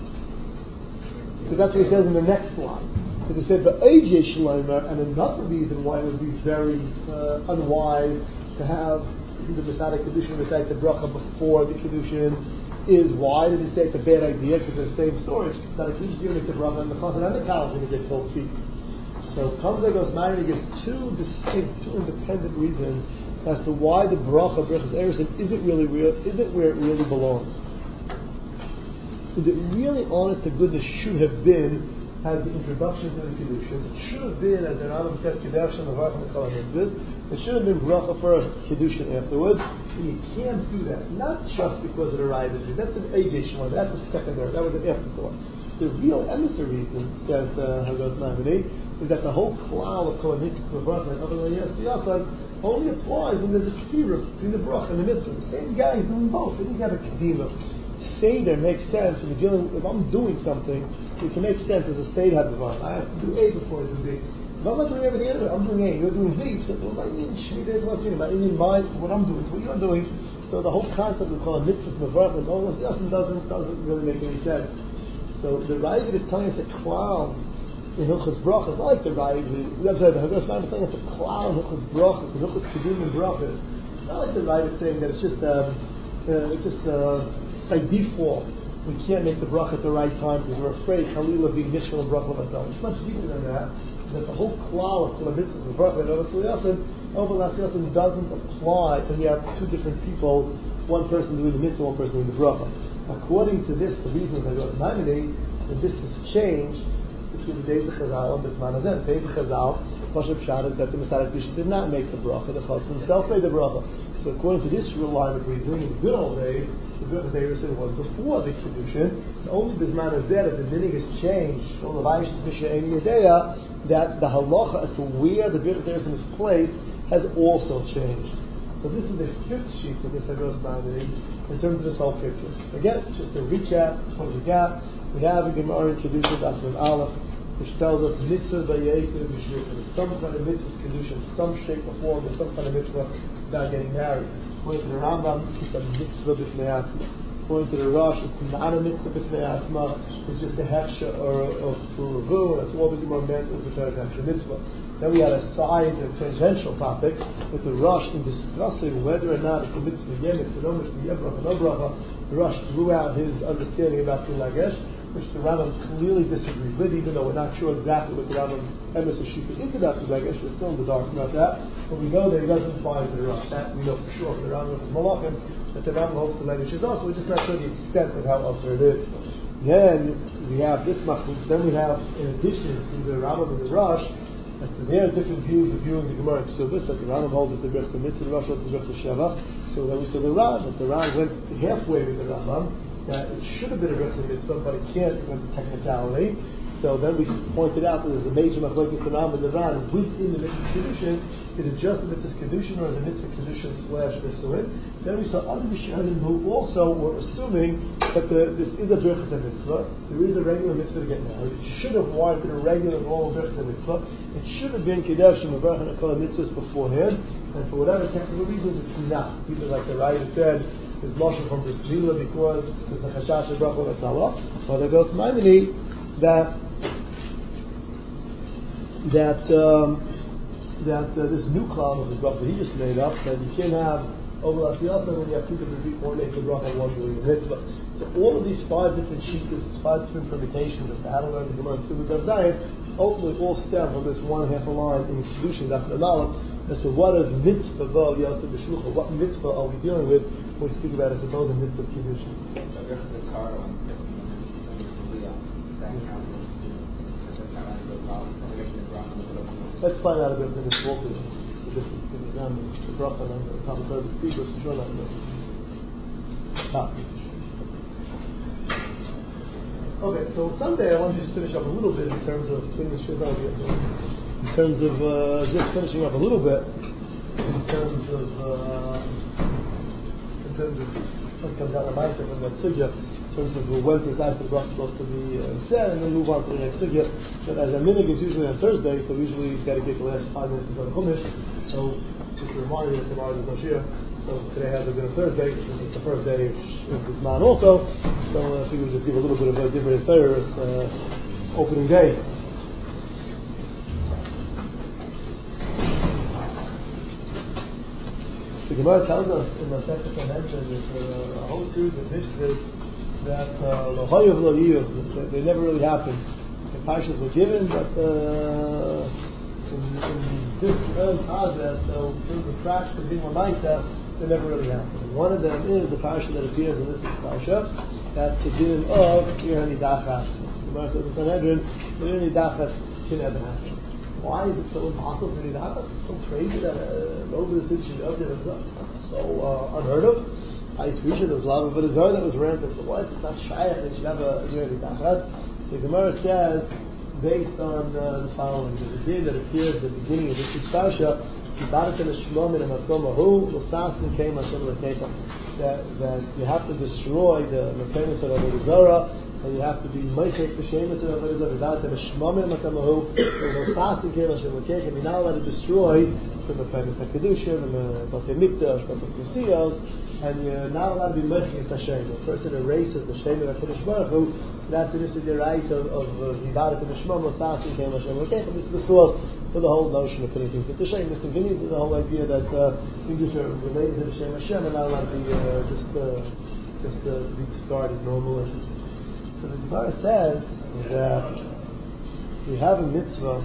Because that's what he says in the next line. Because he said the A J Shloimer, and another reason why it would be very uh, unwise to have the Masada Kedushin recite the bracha before the Kedushin is why does he say it's a bad idea? Because it's the same story. Masada Kedushin is going to make the bracha and the chazan and the kal is going to get both feet. So comes Hagros Maimoni gives two distinct, two independent reasons as to why the bracha brachas erusin isn't really real, isn't where it really belongs. And it really, honest to goodness, should have been as the introduction to the Kedushin. It should have been, as the Rambam says, Kedushin Levarach Mekol HaMitzvahs. It should have been bracha first, Kedushin afterwards. And you can't do that, not just because of the Raiva. That's an Eigesh one. That's a secondary. That was an afterthought. The real emissary reason, says the Hagros Maimoni, is that the whole klal of Kol HaMitzvahs Levarach and other Yasiyasad only applies when there's a tzira between the bracha and the mitzvah. The same guy is doing both. They didn't have a kedima. Seder makes sense when you're dealing. If I'm doing something, it can make sense as a seder hadvar. I have to do A before I do B. If I'm not doing everything anyway, I'm doing A. You're doing B. So what I mean, shmidas lasin. I mean, my what I'm doing, what you're doing. So the whole concept of calling mitzvahs mevarach and all this doesn't doesn't really make any sense. So the Ravid is telling us that klal in Hilchos Brachos, not like the Ravid. I'm sorry, the Hagros Maimoni is telling us that klal in Hilchos Brachos, in Hilchos Kedim and Brachos, not like the Ravid saying that it's just um, uh, it's just. Uh, by default, we can't make the bracha at the right time because we're afraid Chalila being Nishmal and bracha like that. It's much deeper than that. That the whole klal of Kol HaMitzvahs and bracha and Ovas Liyasin, Ovas Liyasin doesn't apply when you have two different people, one person doing the mitzvah, one person doing the bracha. According to this, the reason that Hagros Maimoni, that this has changed between the days of Chazal and Bisman Hazeh. The days of Chazal, Pasha Pshat is that the Masada Kedushin did not make the bracha, the Chassan himself made the bracha. So according to this real line of reasoning, in the good old days, the Brachas Erusin was before the Kedushin. It's only Bisman Hazeh that the dinig has changed, all the Vaishis Misha Eini Yedeya, that the halacha as to where the Brachas Erusin is placed has also changed. So this is the fifth sheet of this Hagros Maimoni in terms of this whole picture. Again, it's just a recap of what we got. We have a Gemara in Kedushin, Dafzin Aleph, which tells us mitzvah b'yeitzah b'shvich. There's some kind of mitzvah's Kedushin, some shape or form, there's some kind of mitzvah about getting married. According to the Rambam, it's a mitzvah b'fnei atzma. According to the Rosh, it's not a mitzvah b'fnei atzma. It's just a hechsha or of Puruvu. That's all the Gemara meant with the Torah's hechsha mitzvah. Then we had a side, a tangential topic with the Rosh in discussing whether or not it's a mitzvah yem, mitzvah no mitzvah yem, bracha no bracha. The Rosh threw out his understanding about Pilagesh, which the Rambam clearly disagreed with, even though we're not sure exactly what the Rambam's emes shita is about Pilagesh. We're still in the dark about that. But we know that he doesn't buy the Rosh. That we know for sure. The Rambam is Malachim, that the Rambam holds Pilagesh is also. We're just not sure the extent of how also it is. Then we have this machlok. Then we have, in addition to the Rambam and the Rosh, as to their different views of viewing the Gemara and Ksubis, that the Rambam holds it to Brachas Mitzvah, the Rosh holds it to Brachas Shevach. So then we saw the Ran, that the Ran went halfway with the Rambam, that it should have been a Brachas Mitzvah, but it can't because of technicality. So then we pointed out that there's a major machlokes the Rambam and the Ran within the Mitzvah Kedushin. Is it just a Mitzvah Kedushin or is it a Mitzvah Kedushin slash Nisuin? Then we saw other Rishonim who also were assuming that the, this is a Brachas Mitzvah. There is a regular Mitzvah to get married. It should have wanted a regular normal Brachas Mitzvah. It should have been Kedesh and Mevarach and Akol Mitzvahs beforehand. And for whatever technical reasons, it's not. Either like the Ravid said, is Moshe from Bris Milah because there's a Chashash of Bracha Latala, or there goes Maimoni that that um, that uh, this new cloud of the bracha he just made up, that you can't have over Asiyasa when you have two different people, one making the bracha and one doing the mitzvah. So all of these five different shittas, five different permutations as to how to learn the Gemara and Ksubis Daf Zayin, ultimately all stem from this one half a line in Kedushin Daf Aleph as to what is mitzvah vo yaseh b'shlucha, what mitzvah are we dealing with when we speak about as opposed to mitzvah of Kedushin. Let's find out about this voltage. It's a difference in the Ram, the bracha and the top of the sea, but it's sure not top. Okay, so Sunday I want to just finish up a little bit in terms of finish in terms of uh, just finishing up a little bit in terms of uh, in terms of what comes out of my second that sugya. In terms of when precisely the bracha is supposed to be uh, said, and then move on to the next sugya. But as a minhag is usually on Thursday, so usually you've got to get the last five minutes of the Chumash. So just a reminder that tomorrow is no shir. So today has been a Thursday. This is the first day of this month also. So uh, if we would just give a little bit of a different service, uh, opening day. The Gemara tells us in the Masechet Sanhedrin that there are a whole series of mitzvahs that lohayav lo yiyuv, they never really happened. The parshas were given, but uh, in, in this early process, so there was a track to being a ma'aseh that never really happened. And one of them is the parsha that appears in this week's parsha, that's the din of Ir Nidachas. The Gemara says in Sanhedrin, Ir Nidachas can never happen. Why is it so impossible for Nidachas? It's so crazy that uh, over the city should be up there. It's not so uh, unheard of. Ice Risha, there was a lot of Avodah that was rampant. So why is it not Shayach that you should have a Ir Nidachas? So the Gemara says, based on uh, the following, the idea that appears at the beginning of this week's parsha, that that you have to destroy the Mechanis of Avodah Zarah, and you have to be Meichek B'Shemus of Avodah Zarah, and you're not allowed to destroy the Mechanis HaKedushim, and the Batei Mikdash, Batei Knesiyos, and you're not allowed to be Meichek Hashem. A person erases the Shem of HaKadosh Baruch Hu, that's the Nisud Yerais of Yibarat and Shmam, L'Sasin, Kem Hashem L'Kech, and this is the source for the whole notion of putting things into Shem. This is the whole idea that uh, things which are related to the Shem Hashem are not allowed to be uh, just, uh, just uh, to be discarded normally. So the Gemara says that we have a mitzvah,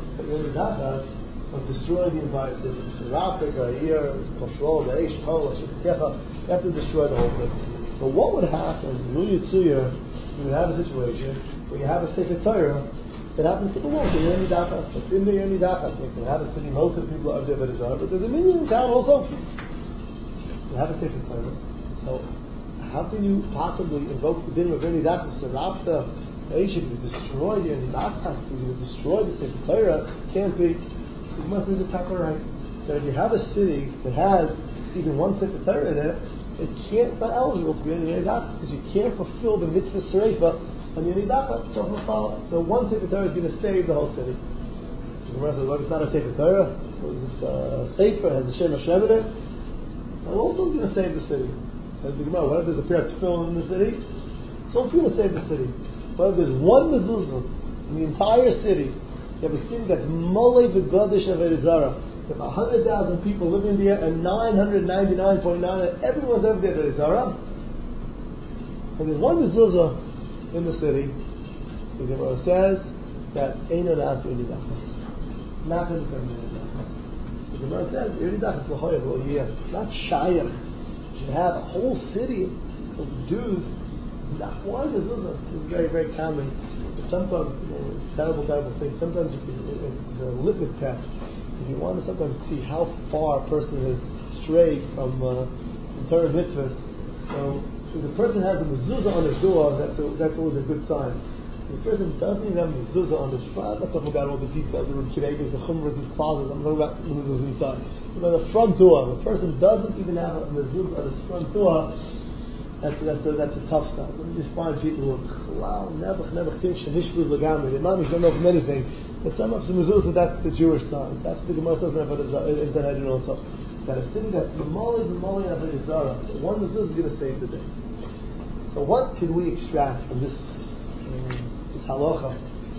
of destroying the entire city. So Rafa, Zahir, control, the Eish, Hol, you have to destroy the whole thing. So what would happen in Lu Yitzuyah? You would have a situation where you have a Sefer Torah that happens to belong to Yer Nidachas. That's in the Yer Nidachas. You can have a city, most of the people are there, but there's a million in town also. You have a Sefer Torah. So how can you possibly invoke the din of Yer Nidachas? So Rafta, you would destroy Yer Nidachas, you would destroy the Sefer Torah. It can't be. It must be the proper right. That if you have a city that has even one Sefer Torah in it, it can't, it's not eligible to be in Nidachas because you can't fulfill the mitzvah Sereifa on your Nidachas. So, so one Sefer Torah is going to save the whole city. The Gemara says, well, it's not a Sefer Torah, it's a Sefer, it has a Shem Hashem in it, and also it's going to save the city. So the Gemara, what if there's a pair of tefillin in the city? It's also going to save the city. But if there's one mezuzah in the entire city, you have a city that's Molei V'Gadish Avodah Zarah. You have one hundred thousand people living there, and nine hundred ninety-nine point nine, and everyone's over there, Avodah Zarah. And there's one mezuzah in the city. So the Gemara says that Eino Na'as Ir Nidachas. It's not going to become Ir Nidachas. So the Gemara says Ir Nidachas l'hoyav lo yiyah. It's not shayach. You should have a whole city of Jews. It's not one mezuzah. This is very, very common. But sometimes, you know, it's terrible, terrible things. Sometimes you can, it's a litmus test. If you want to sometimes see how far a person has strayed from uh, the Torah mitzvahs, so if the person has a mezuzah on his door, that's a, that's always a good sign. If the person doesn't even have a mezuzah on his front, I'm not talking about all the details, the kivegas, the chumras, and the closets, I'm talking about the mezuzahs inside. But the front door, if a person doesn't even have a mezuzah on his front door, that's a, that's a, that's a tough stuff. You just find people who are chalal, never, never think shenishbuz lagamri. They mamish don't know from anything. But some of the mezuzah, that's the Jewish signs. That's what the Gemara says in Sanhedrin also. That a city that's the Molei V'Molei Avodah Zarah. So one mezuzah is going to save the day. So what can we extract from this uh, this halacha?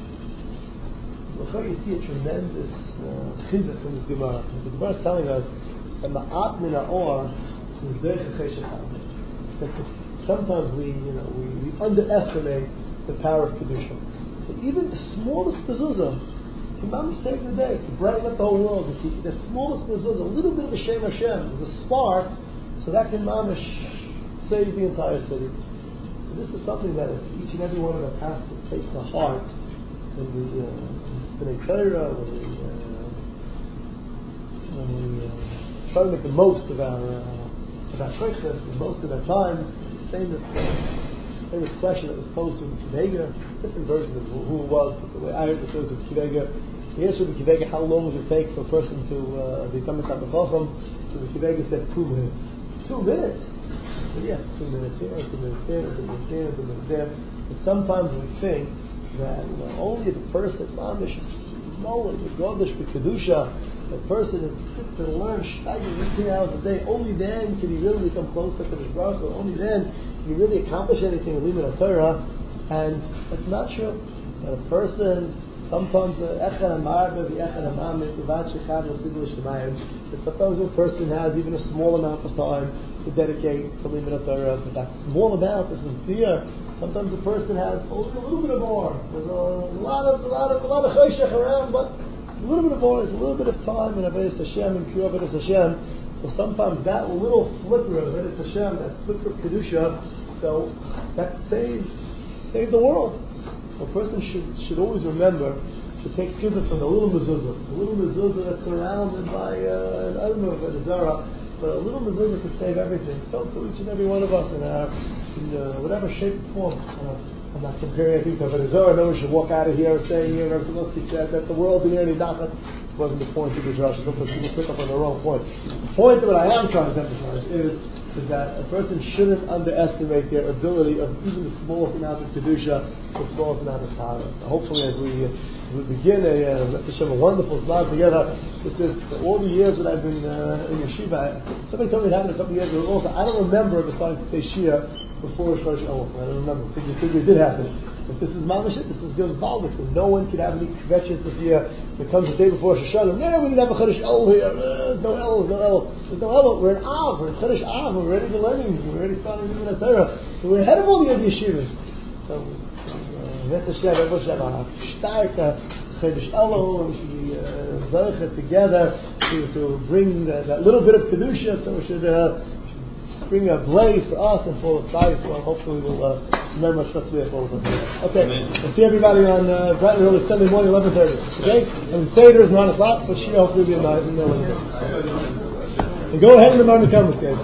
You see a tremendous chizuk uh, from this Gemara. The Gemara is telling us that ma'at min ha'or is derech cheshach. That sometimes we, you know, we, we underestimate the power of kedusha. But even the smallest mezuzah can mamish save the day, can brighten up the whole world. Can, that smallest mezuzah, a little bit of a Shem Hashem, is a spark, so that can mamish save the entire city. So this is something that if each and every one of us has to take to heart when we uh, spin a Torah, when we uh, when we uh, try to make the most of our uh, of our practice, the most of our times. Famous, uh, famous question that was posed to Kivega, different version of who it was, but the way I heard the stories with Kivega, the answer to Kivega, how long does it take for a person to uh, become a Talmid Chacham? So the Kivega said two minutes. Two minutes? But yeah, two minutes here, two minutes there, two minutes there, two minutes there. But sometimes we think that, you know, only the person, mamish, Molei, the Godish, the Kedusha, A person that sits and learns Shtaigim eighteen hours a day, only then can he really become close to Kadosh Baruch Hu. Only then can he really accomplish anything with Limud Torah. And it's not true that a person sometimes that sometimes a person has even a small amount of time to dedicate to Limud Torah, but that small amount is sincere. Sometimes a person has only a little bit of more. There's a lot of a lot of a lot of chayshach around, but a little bit of more is a little bit of time in Avodas Hashem and pure Avodas Hashem. So sometimes that little flicker of Avodas Hashem, that flicker of kedusha, so that could save save the world. So a person should should always remember, should take chizuk from the little mezuzah, the little mezuzah that's surrounded by uh, an element of a zara, but a little mezuzah could save everything. So to each and every one of us in our in uh, whatever shape or form. Uh, I'm not comparing anything to a zara. No one should walk out of here saying, you know, Rav Silosky said that the world's in here and he nachat. Wasn't the point of the drush. Sometimes people pick up on the wrong point. The point that I am trying to emphasize is is that a person shouldn't underestimate their ability of even the smallest amount of kedusha, the smallest amount of power. So hopefully, as we, as we begin a, uh, let's Hashem, a wonderful smile together, this is for all the years that I've been uh, in yeshiva. Somebody told me it happened a couple of years ago. Also, I don't remember ever starting to say shia before Rosh Hashanah. I don't remember. I think it did happen. But this is mamash. This is good valdik. So no one could have any kvetches this year. It comes the day before Rosh Hashanah. Yeah, we didn't have a Chodesh El here. There's no El. There's no El. There's no El. We're in Av. We're in Chodesh Av. We're ready to learning. We're already starting to do the Torah. So we're ahead of all the other yeshivas. So that's a Hashem. That was a stark Chodesh El. We should be zeichet together to to bring that, that little bit of kedusha. So we should. Uh, Bring a blaze for us and for Christ. Well, hopefully we'll uh, remember Shvatzliach all of us. Okay, we'll see everybody on uh, bright and early Sunday morning, eleven thirty. Okay, and Seder is nine o'clock, but she hopefully will be in nine. And go ahead and the Mamre Kamas, guys.